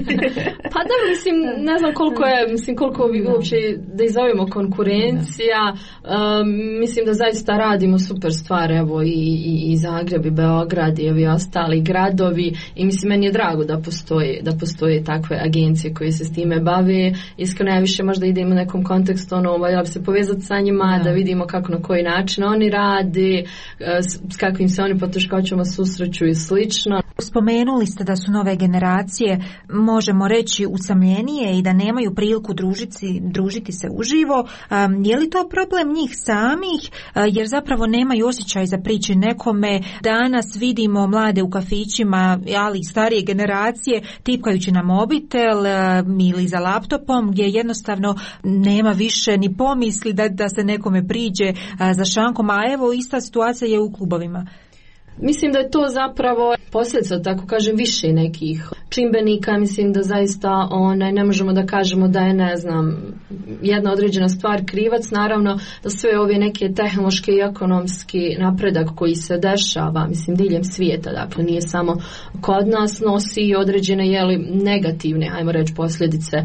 Pa da, mislim, ne znam koliko bi uopće da izovemo konkurencija, mislim da zaista radimo super stvar, evo i Zagreb i Beograd i ovi ostali gradovi i mislim meni je drago da postoje takve agencije koje se s time bave. Iskreno ja više možda idem u nekom kontekstu, valjala bi se povezati sa njima, da vidimo kako na koji način oni rade, s kakvim se oni poteškoćama susreću i slično. Spomenuli ste da su nove generacije, možemo reći, usamljenije i da nemaju priliku družiti se uživo. Je li to problem njih samih, jer zapravo nemaju osjećaj za priče nekome? Danas vidimo mlade u kafićima, ali i starije generacije, tipkajući na mobitel ili za laptopom, gdje jednostavno nema više ni pomisli da se nekome priđe za šankom, a evo ista situacija je u klubovima. Mislim da je to zapravo posljedica, tako kažem, više nekih čimbenika. Mislim da zaista ne možemo da kažemo da je, ne znam, jedna određena stvar krivac. Naravno da sve ove neke tehnološke i ekonomski napredak koji se dešava, mislim, diljem svijeta, dakle nije samo kod nas, nosi određene negativne, ajmo reći, posljedice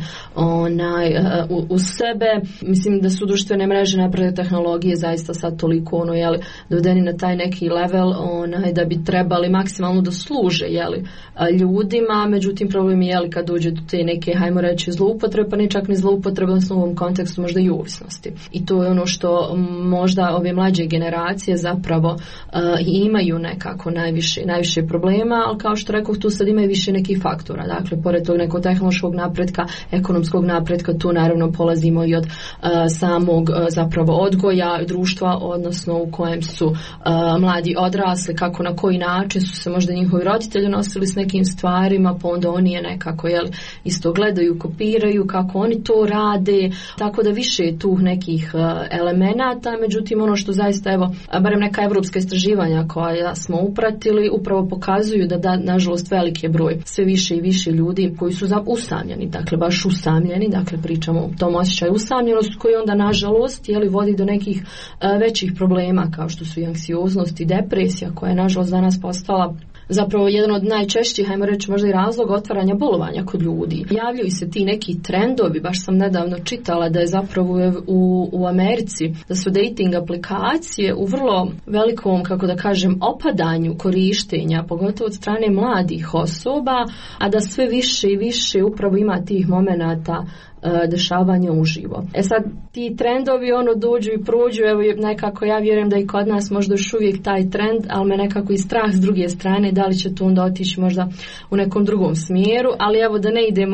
u sebe. Mislim da su društvene mreže, napredak tehnologije zaista sad toliko dovedeni na taj neki level da bi trebali maksimalno da služe ljudima, međutim problem je kad dođe do te neke, hajmo reći, zloupotrebe, pa ne čak ni zloupotrebe, odnosno u ovom kontekstu možda i ovisnosti. I to je ono što možda ove mlađe generacije zapravo imaju nekako najviše problema, ali kao što rekao, tu sad ima i više nekih faktora. Dakle, pored tog nekog tehnološkog napretka, ekonomskog napretka, tu naravno polazimo i od samog zapravo odgoja društva, odnosno u kojem su mladi odrasli, kako na koji način su se možda njihovi roditelji nosili s nekim stvarima, pa onda oni je nekako isto gledaju, kopiraju kako oni to rade, tako da više je tu nekih elemenata. Međutim, ono što zaista, evo, barem neka evropska istraživanja koja smo upratili, upravo pokazuju da nažalost veliki je broj sve više i više ljudi koji su usamljeni, dakle baš usamljeni, dakle pričamo o tom osjećaju usamljenosti koji onda nažalost vodi do nekih većih problema kao što su i anksioznost i depresija koja je nažalost danas postala zapravo jedan od najčešćih, hajmo reći možda i razloga otvaranja bolovanja kod ljudi. Javljaju se ti neki trendovi, baš sam nedavno čitala da je zapravo u Americi, da su dating aplikacije u vrlo velikom, kako da kažem, opadanju korištenja, pogotovo od strane mladih osoba, a da sve više i više upravo ima tih momenata dešavanja uživo. Sad ti trendovi dođu i prođu, evo nekako ja vjerujem da i kod nas možda još uvijek taj trend, ali me nekako i strah s druge strane da li će to onda otići možda u nekom drugom smjeru, ali evo da ne idemo.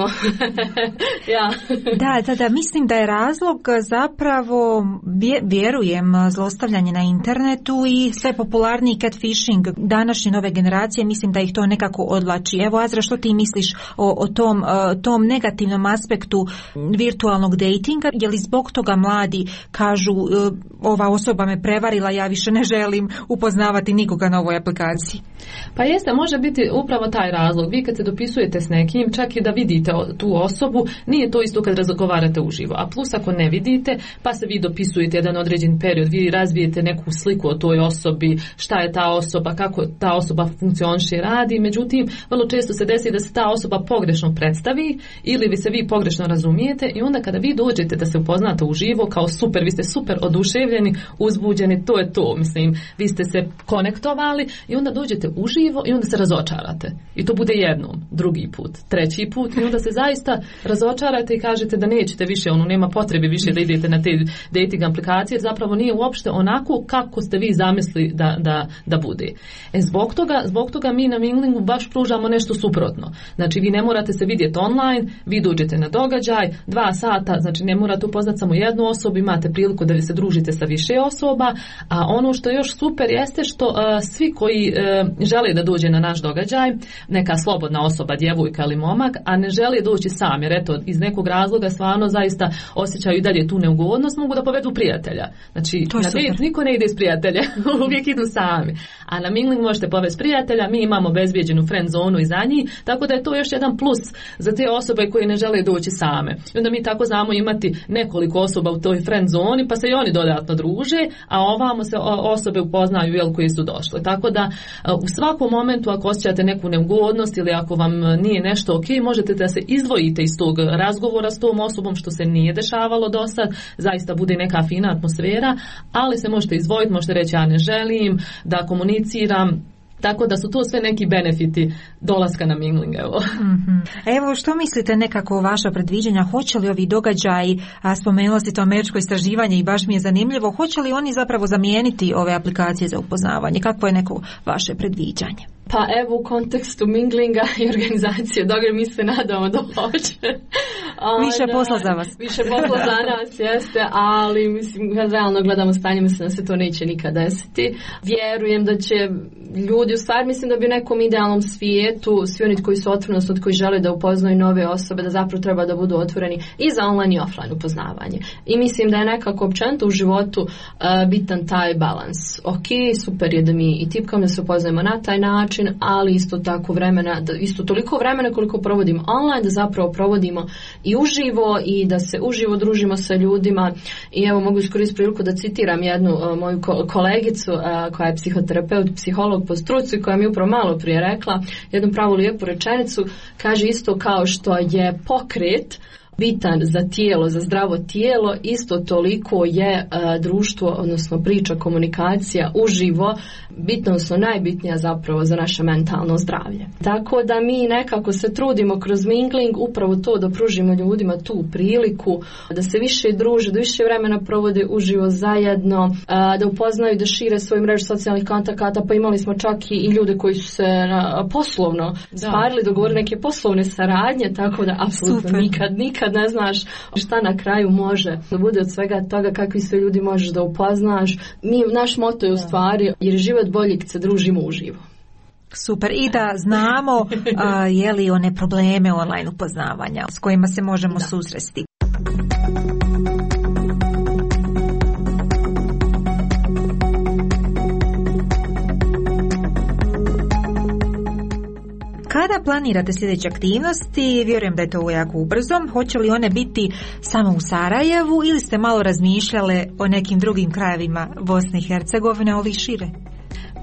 Ja. Da, mislim da je razlog zapravo, vjerujem, zlostavljanje na internetu i sve popularniji catfishing današnje nove generacije, mislim da ih to nekako odvlači. Evo Azra, što ti misliš o tom negativnom aspektu virtualnog datinga? Je li zbog toga mladi kažu ova osoba me prevarila, ja više ne želim upoznavati nikoga na ovoj aplikaciji? Pa jeste, može biti upravo taj razlog. Vi kad se dopisujete s nekim, čak i da vidite tu osobu, nije to isto kad razgovarate uživo. A plus ako ne vidite, pa se vi dopisujete jedan određen period, vi razvijete neku sliku o toj osobi, šta je ta osoba, kako ta osoba funkcioniše i radi. Međutim, vrlo često se desi da se ta osoba pogrešno predstavi ili vi se vi pogrešno razumijete i onda kada vi dođete da se upoznate uživo kao super, vi ste super oduševljeni, uzbuđeni, to je to. Mislim, vi ste se konektovali i onda dođete uživo i onda se razočarate. I to bude jednom, drugi put, treći put i onda se zaista razočarate i kažete da nećete više, nema potrebe više da idete na te dating aplikacije, jer zapravo nije uopšte onako kako ste vi zamislili da bude. Zbog toga mi na Minglingu baš pružamo nešto suprotno. Znači vi ne morate se vidjeti online, vi dođete na događaj, 2 sata, znači ne morate upoznati samo jednu osobu, imate priliku da se družite sa više osoba, a ono što je još super jeste što svi koji žele da dođe na naš događaj, neka slobodna osoba, djevojka ili momak, a ne žele doći sam, jer eto, iz nekog razloga stvarno zaista osjećaju i dalje tu neugodnost, mogu da povedu prijatelja. Znači, na date niko ne ide s prijatelja, uvijek idu sami. A na Mingling možete povesti prijatelja, mi imamo bezbjeđenu friend zonu iza njih, tako da je to još jedan plus za te osobe koje ne žele doći same. I onda mi tako znamo imati nekoliko osoba u toj friend zoni, pa se i oni dodatno druže, a ovamo se osobe upoznaju koje su došle. Tako da u svakom momentu ako osjećate neku neugodnost ili ako vam nije nešto ok, možete da se izdvojite iz tog razgovora s tom osobom, što se nije dešavalo do sad, zaista bude neka fina atmosfera, ali se možete izdvojiti, možete reći ja ne želim da komuniciram. Tako da su to sve neki benefiti dolaska na Mingling. Evo, što mislite nekako vaša predviđanja, hoće li ovi događaji, a spomenula si to američko istraživanje i baš mi je zanimljivo, hoće li oni zapravo zamijeniti ove aplikacije za upoznavanje? Kakvo je neko vaše predviđanje? Pa evo u kontekstu Minglinga i organizacije događaja mi se nadamo da hoće. Više posla za vas. Više posla za nas jeste, ali mislim kad realno gledamo stanje mislim da se to neće nikad desiti. Vjerujem da će ljudi, u stvari mislim da bi u nekom idealnom svijetu svi oni koji su otvoreni, odnosno koji žele da upoznaju nove osobe, da zapravo treba da budu otvoreni i za online i offline upoznavanje. I mislim da je nekako općenito u životu bitan taj balans. Ok, super je da mi i tipkamo da se upoznajemo na taj način, ali isto tako isto toliko vremena koliko provodimo online, da zapravo provodimo i uživo i da se uživo družimo sa ljudima. I evo mogu iskoristiti priliku da citiram jednu moju kolegicu koja je psihoterapeut, psiholog po struci, koja mi je upravo malo prije rekla jednu pravu lijepu rečenicu. Kaže isto kao što je pokret bitan za tijelo, za zdravo tijelo, isto toliko je društvo, odnosno priča, komunikacija uživo bitna, odnosno najbitnija zapravo za naše mentalno zdravlje. Tako da mi nekako se trudimo kroz Mingling upravo to da pružimo ljudima tu priliku da se više druže, da više vremena provode uživo zajedno, da upoznaju, da šire svoju mrežu socijalnih kontakata, pa imali smo čak i ljude koji su se poslovno sparili, dogovorili neke poslovne saradnje, tako da apsolutno nikad ne znaš šta na kraju može da bude od svega toga, kakvi sve ljudi možeš da upoznaš. Naš moto je u stvari jer je život bolji kad se družimo uživo. Super, i da znamo je li one probleme online upoznavanja s kojima se možemo susresti. Kada planirate sljedeće aktivnosti, vjerujem da je to jako ubrzo, hoće li one biti samo u Sarajevu ili ste malo razmišljale o nekim drugim krajevima Bosne i Hercegovine, ali šire?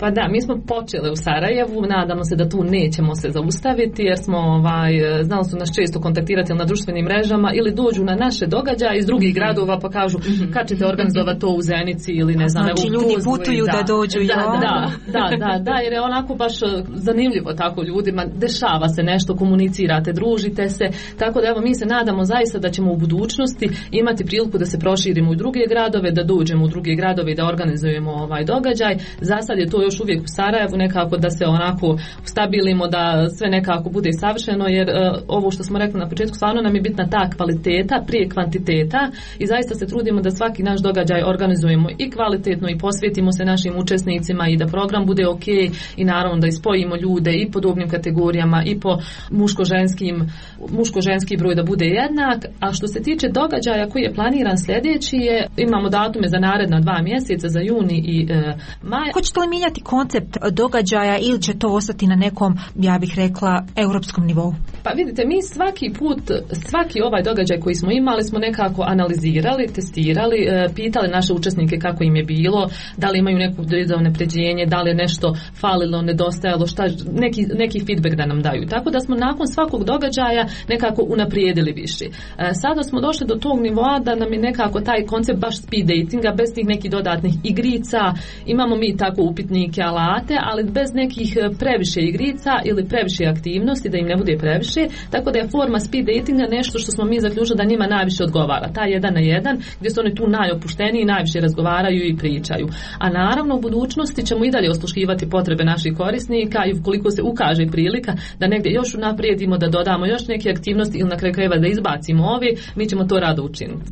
Pa da, mi smo počeli u Sarajevu, nadamo se da tu nećemo se zaustaviti jer smo znali su nas često kontaktirati na društvenim mrežama ili dođu na naše događaje iz drugih gradova pa kažu kad ćete organizovati to u Zenici ili ne znam. Znači ljudi putuju da dođu. Da, jer je onako baš zanimljivo tako ljudima, dešava se nešto, komunicirate, družite se, tako da evo mi se nadamo zaista da ćemo u budućnosti imati priliku da se proširimo u druge gradove, da dođemo u druge gradove i da organizujemo ovaj događaj. Za sad je to još uvijek u Sarajevu, nekako da se onako stabilimo, da sve nekako bude savršeno, jer ovo što smo rekli na početku, stvarno nam je bitna ta kvaliteta prije kvantiteta i zaista se trudimo da svaki naš događaj organizujemo i kvalitetno i posvetimo se našim učesnicima i da program bude ok i naravno da ispojimo ljude i po dobnim kategorijama i po muško-ženski broj da bude jednak. A što se tiče događaja koji je planiran sljedeći imamo datume za naredna 2 mjeseca, za juni i maj. Hoćete li mijenjati koncept događaja ili će to ostati na nekom, ja bih rekla, europskom nivou? Pa vidite, mi svaki ovaj događaj koji smo imali smo nekako analizirali, testirali, pitali naše učesnike kako im je bilo, da li imaju neko unapređenje, da li je nešto falilo, nedostajalo, neki feedback da nam daju. Tako da smo nakon svakog događaja nekako unaprijedili više. Sada smo došli do tog nivoa da nam je nekako taj koncept baš speed datinga, bez tih nekih dodatnih igrica, imamo mi tako upitnike, alate, ali bez nekih previše igrica ili previše aktivnosti, da im ne bude previše, tako da je forma speed datinga nešto što smo mi zaključili da njima najviše odgovara. Ta 1 na 1, gdje su oni tu najopušteniji, najviše razgovaraju i pričaju. A naravno u budućnosti ćemo i dalje osluškivati potrebe naših korisnika i ukoliko se ukaže prilika da negdje još unaprijedimo, da dodamo još neke aktivnosti ili na kraju krajeva da izbacimo ove, mi ćemo to rado učiniti.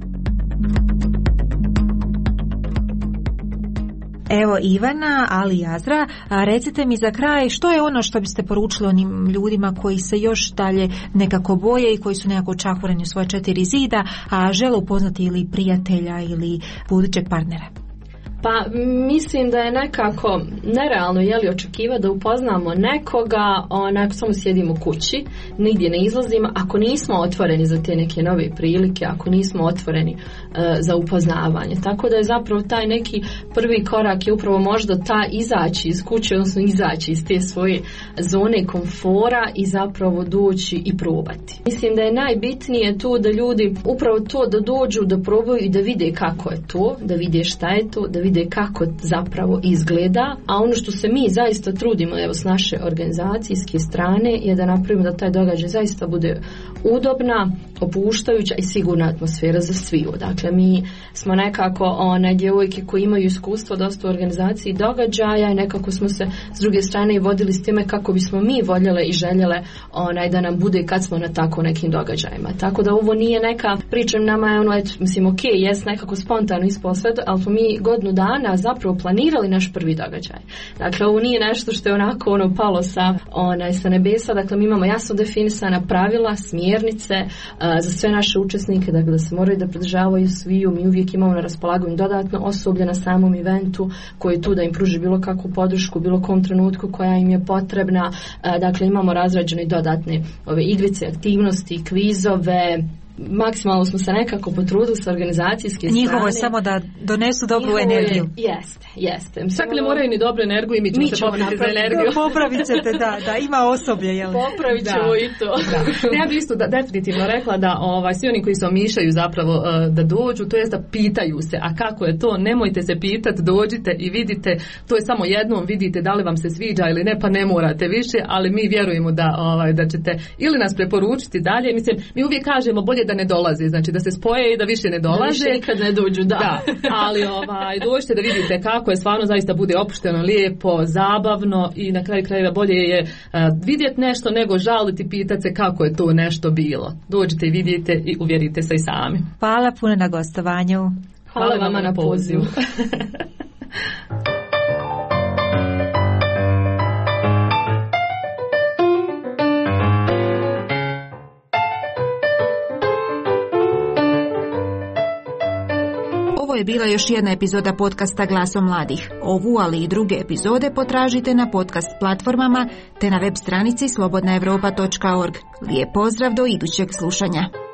Evo Ivana, ali i Azra, recite mi za kraj što je ono što biste poručili onim ljudima koji se još dalje nekako boje i koji su nekako čahureni u svoje 4 zida, a žele upoznati ili prijatelja ili budućeg partnera? Pa mislim da je nekako nerealno očekivati da upoznamo nekoga, onako samo sjedimo kući, nigdje ne izlazimo, ako nismo otvoreni za te neke nove prilike, ako nismo otvoreni za upoznavanje. Tako da je zapravo taj neki prvi korak je upravo možda ta izaći iz kuće, odnosno izaći iz te svoje zone komfora i zapravo doći i probati. Mislim da je najbitnije to da ljudi upravo to da dođu, da probaju i da vide kako je to, da vide šta je to, da vide kako zapravo izgleda, a ono što se mi zaista trudimo s naše organizacijske strane je da napravimo da taj događaj zaista bude udobna, opuštajuća i sigurna atmosfera za sviju. Dakle, mi smo nekako djevojke koji imaju iskustvo dosta u organizaciji događaja i nekako smo se s druge strane i vodili s time kako bismo mi voljele i željele da nam bude kad smo na tako nekim događajima. Tako da ovo nije neka priča, nama je jest nekako spontano ispalo sve, ali smo mi godinu dana zapravo planirali naš prvi događaj. Dakle, ovo nije nešto što je onako palo sa nebesa. Dakle, mi imamo jasno definisana pravila, smjernice za sve naše učesnike, dakle, da se moraju da pridržavaju sviju. Mi uvijek imamo na raspolaganju dodatno osoblje na samom eventu koje je tu da im pruži bilo kakvu podršku, bilo kom trenutku koja im je potrebna. Dakle, imamo razrađene dodatne ove igrice, aktivnosti, kvizove. Maksimalno smo se nekako potrudili sa organizacijske strane. Njihovo je samo da donesu dobru energiju. Jeste. Čak ne moraju ni dobru energiju i mi ćemo se popraviti za energiju. Popravit ćete, da, ima osoblje. Popravit ćemo i to. Ja bih isto definitivno rekla da svi oni koji se omišljaju zapravo da dođu, to jest da pitaju se, a kako je to, nemojte se pitati, dođite i vidite, to je samo jednom, vidite da li vam se sviđa ili ne, pa ne morate više, ali mi vjerujemo da ćete ili nas preporučiti dalje. Mislim, mi uvijek kažemo bolje da ne dolaze, znači da se spoje i da više ne dolaze. Da više nikad ne dođu, da. Ali dođite da vidite kako je, stvarno zaista bude opušteno, lijepo, zabavno i na kraju krajeva bolje je vidjeti nešto nego žaliti, pitati se kako je to nešto bilo. Dođite i vidite i uvjerite se i sami. Hvala puno na gostovanju. Hvala vama na pozivu. Ovo je bila još jedna epizoda podcasta Glasom mladih. Ovu, ali i druge epizode potražite na podcast platformama te na web stranici slobodnaevropa.org. Lijep pozdrav do idućeg slušanja.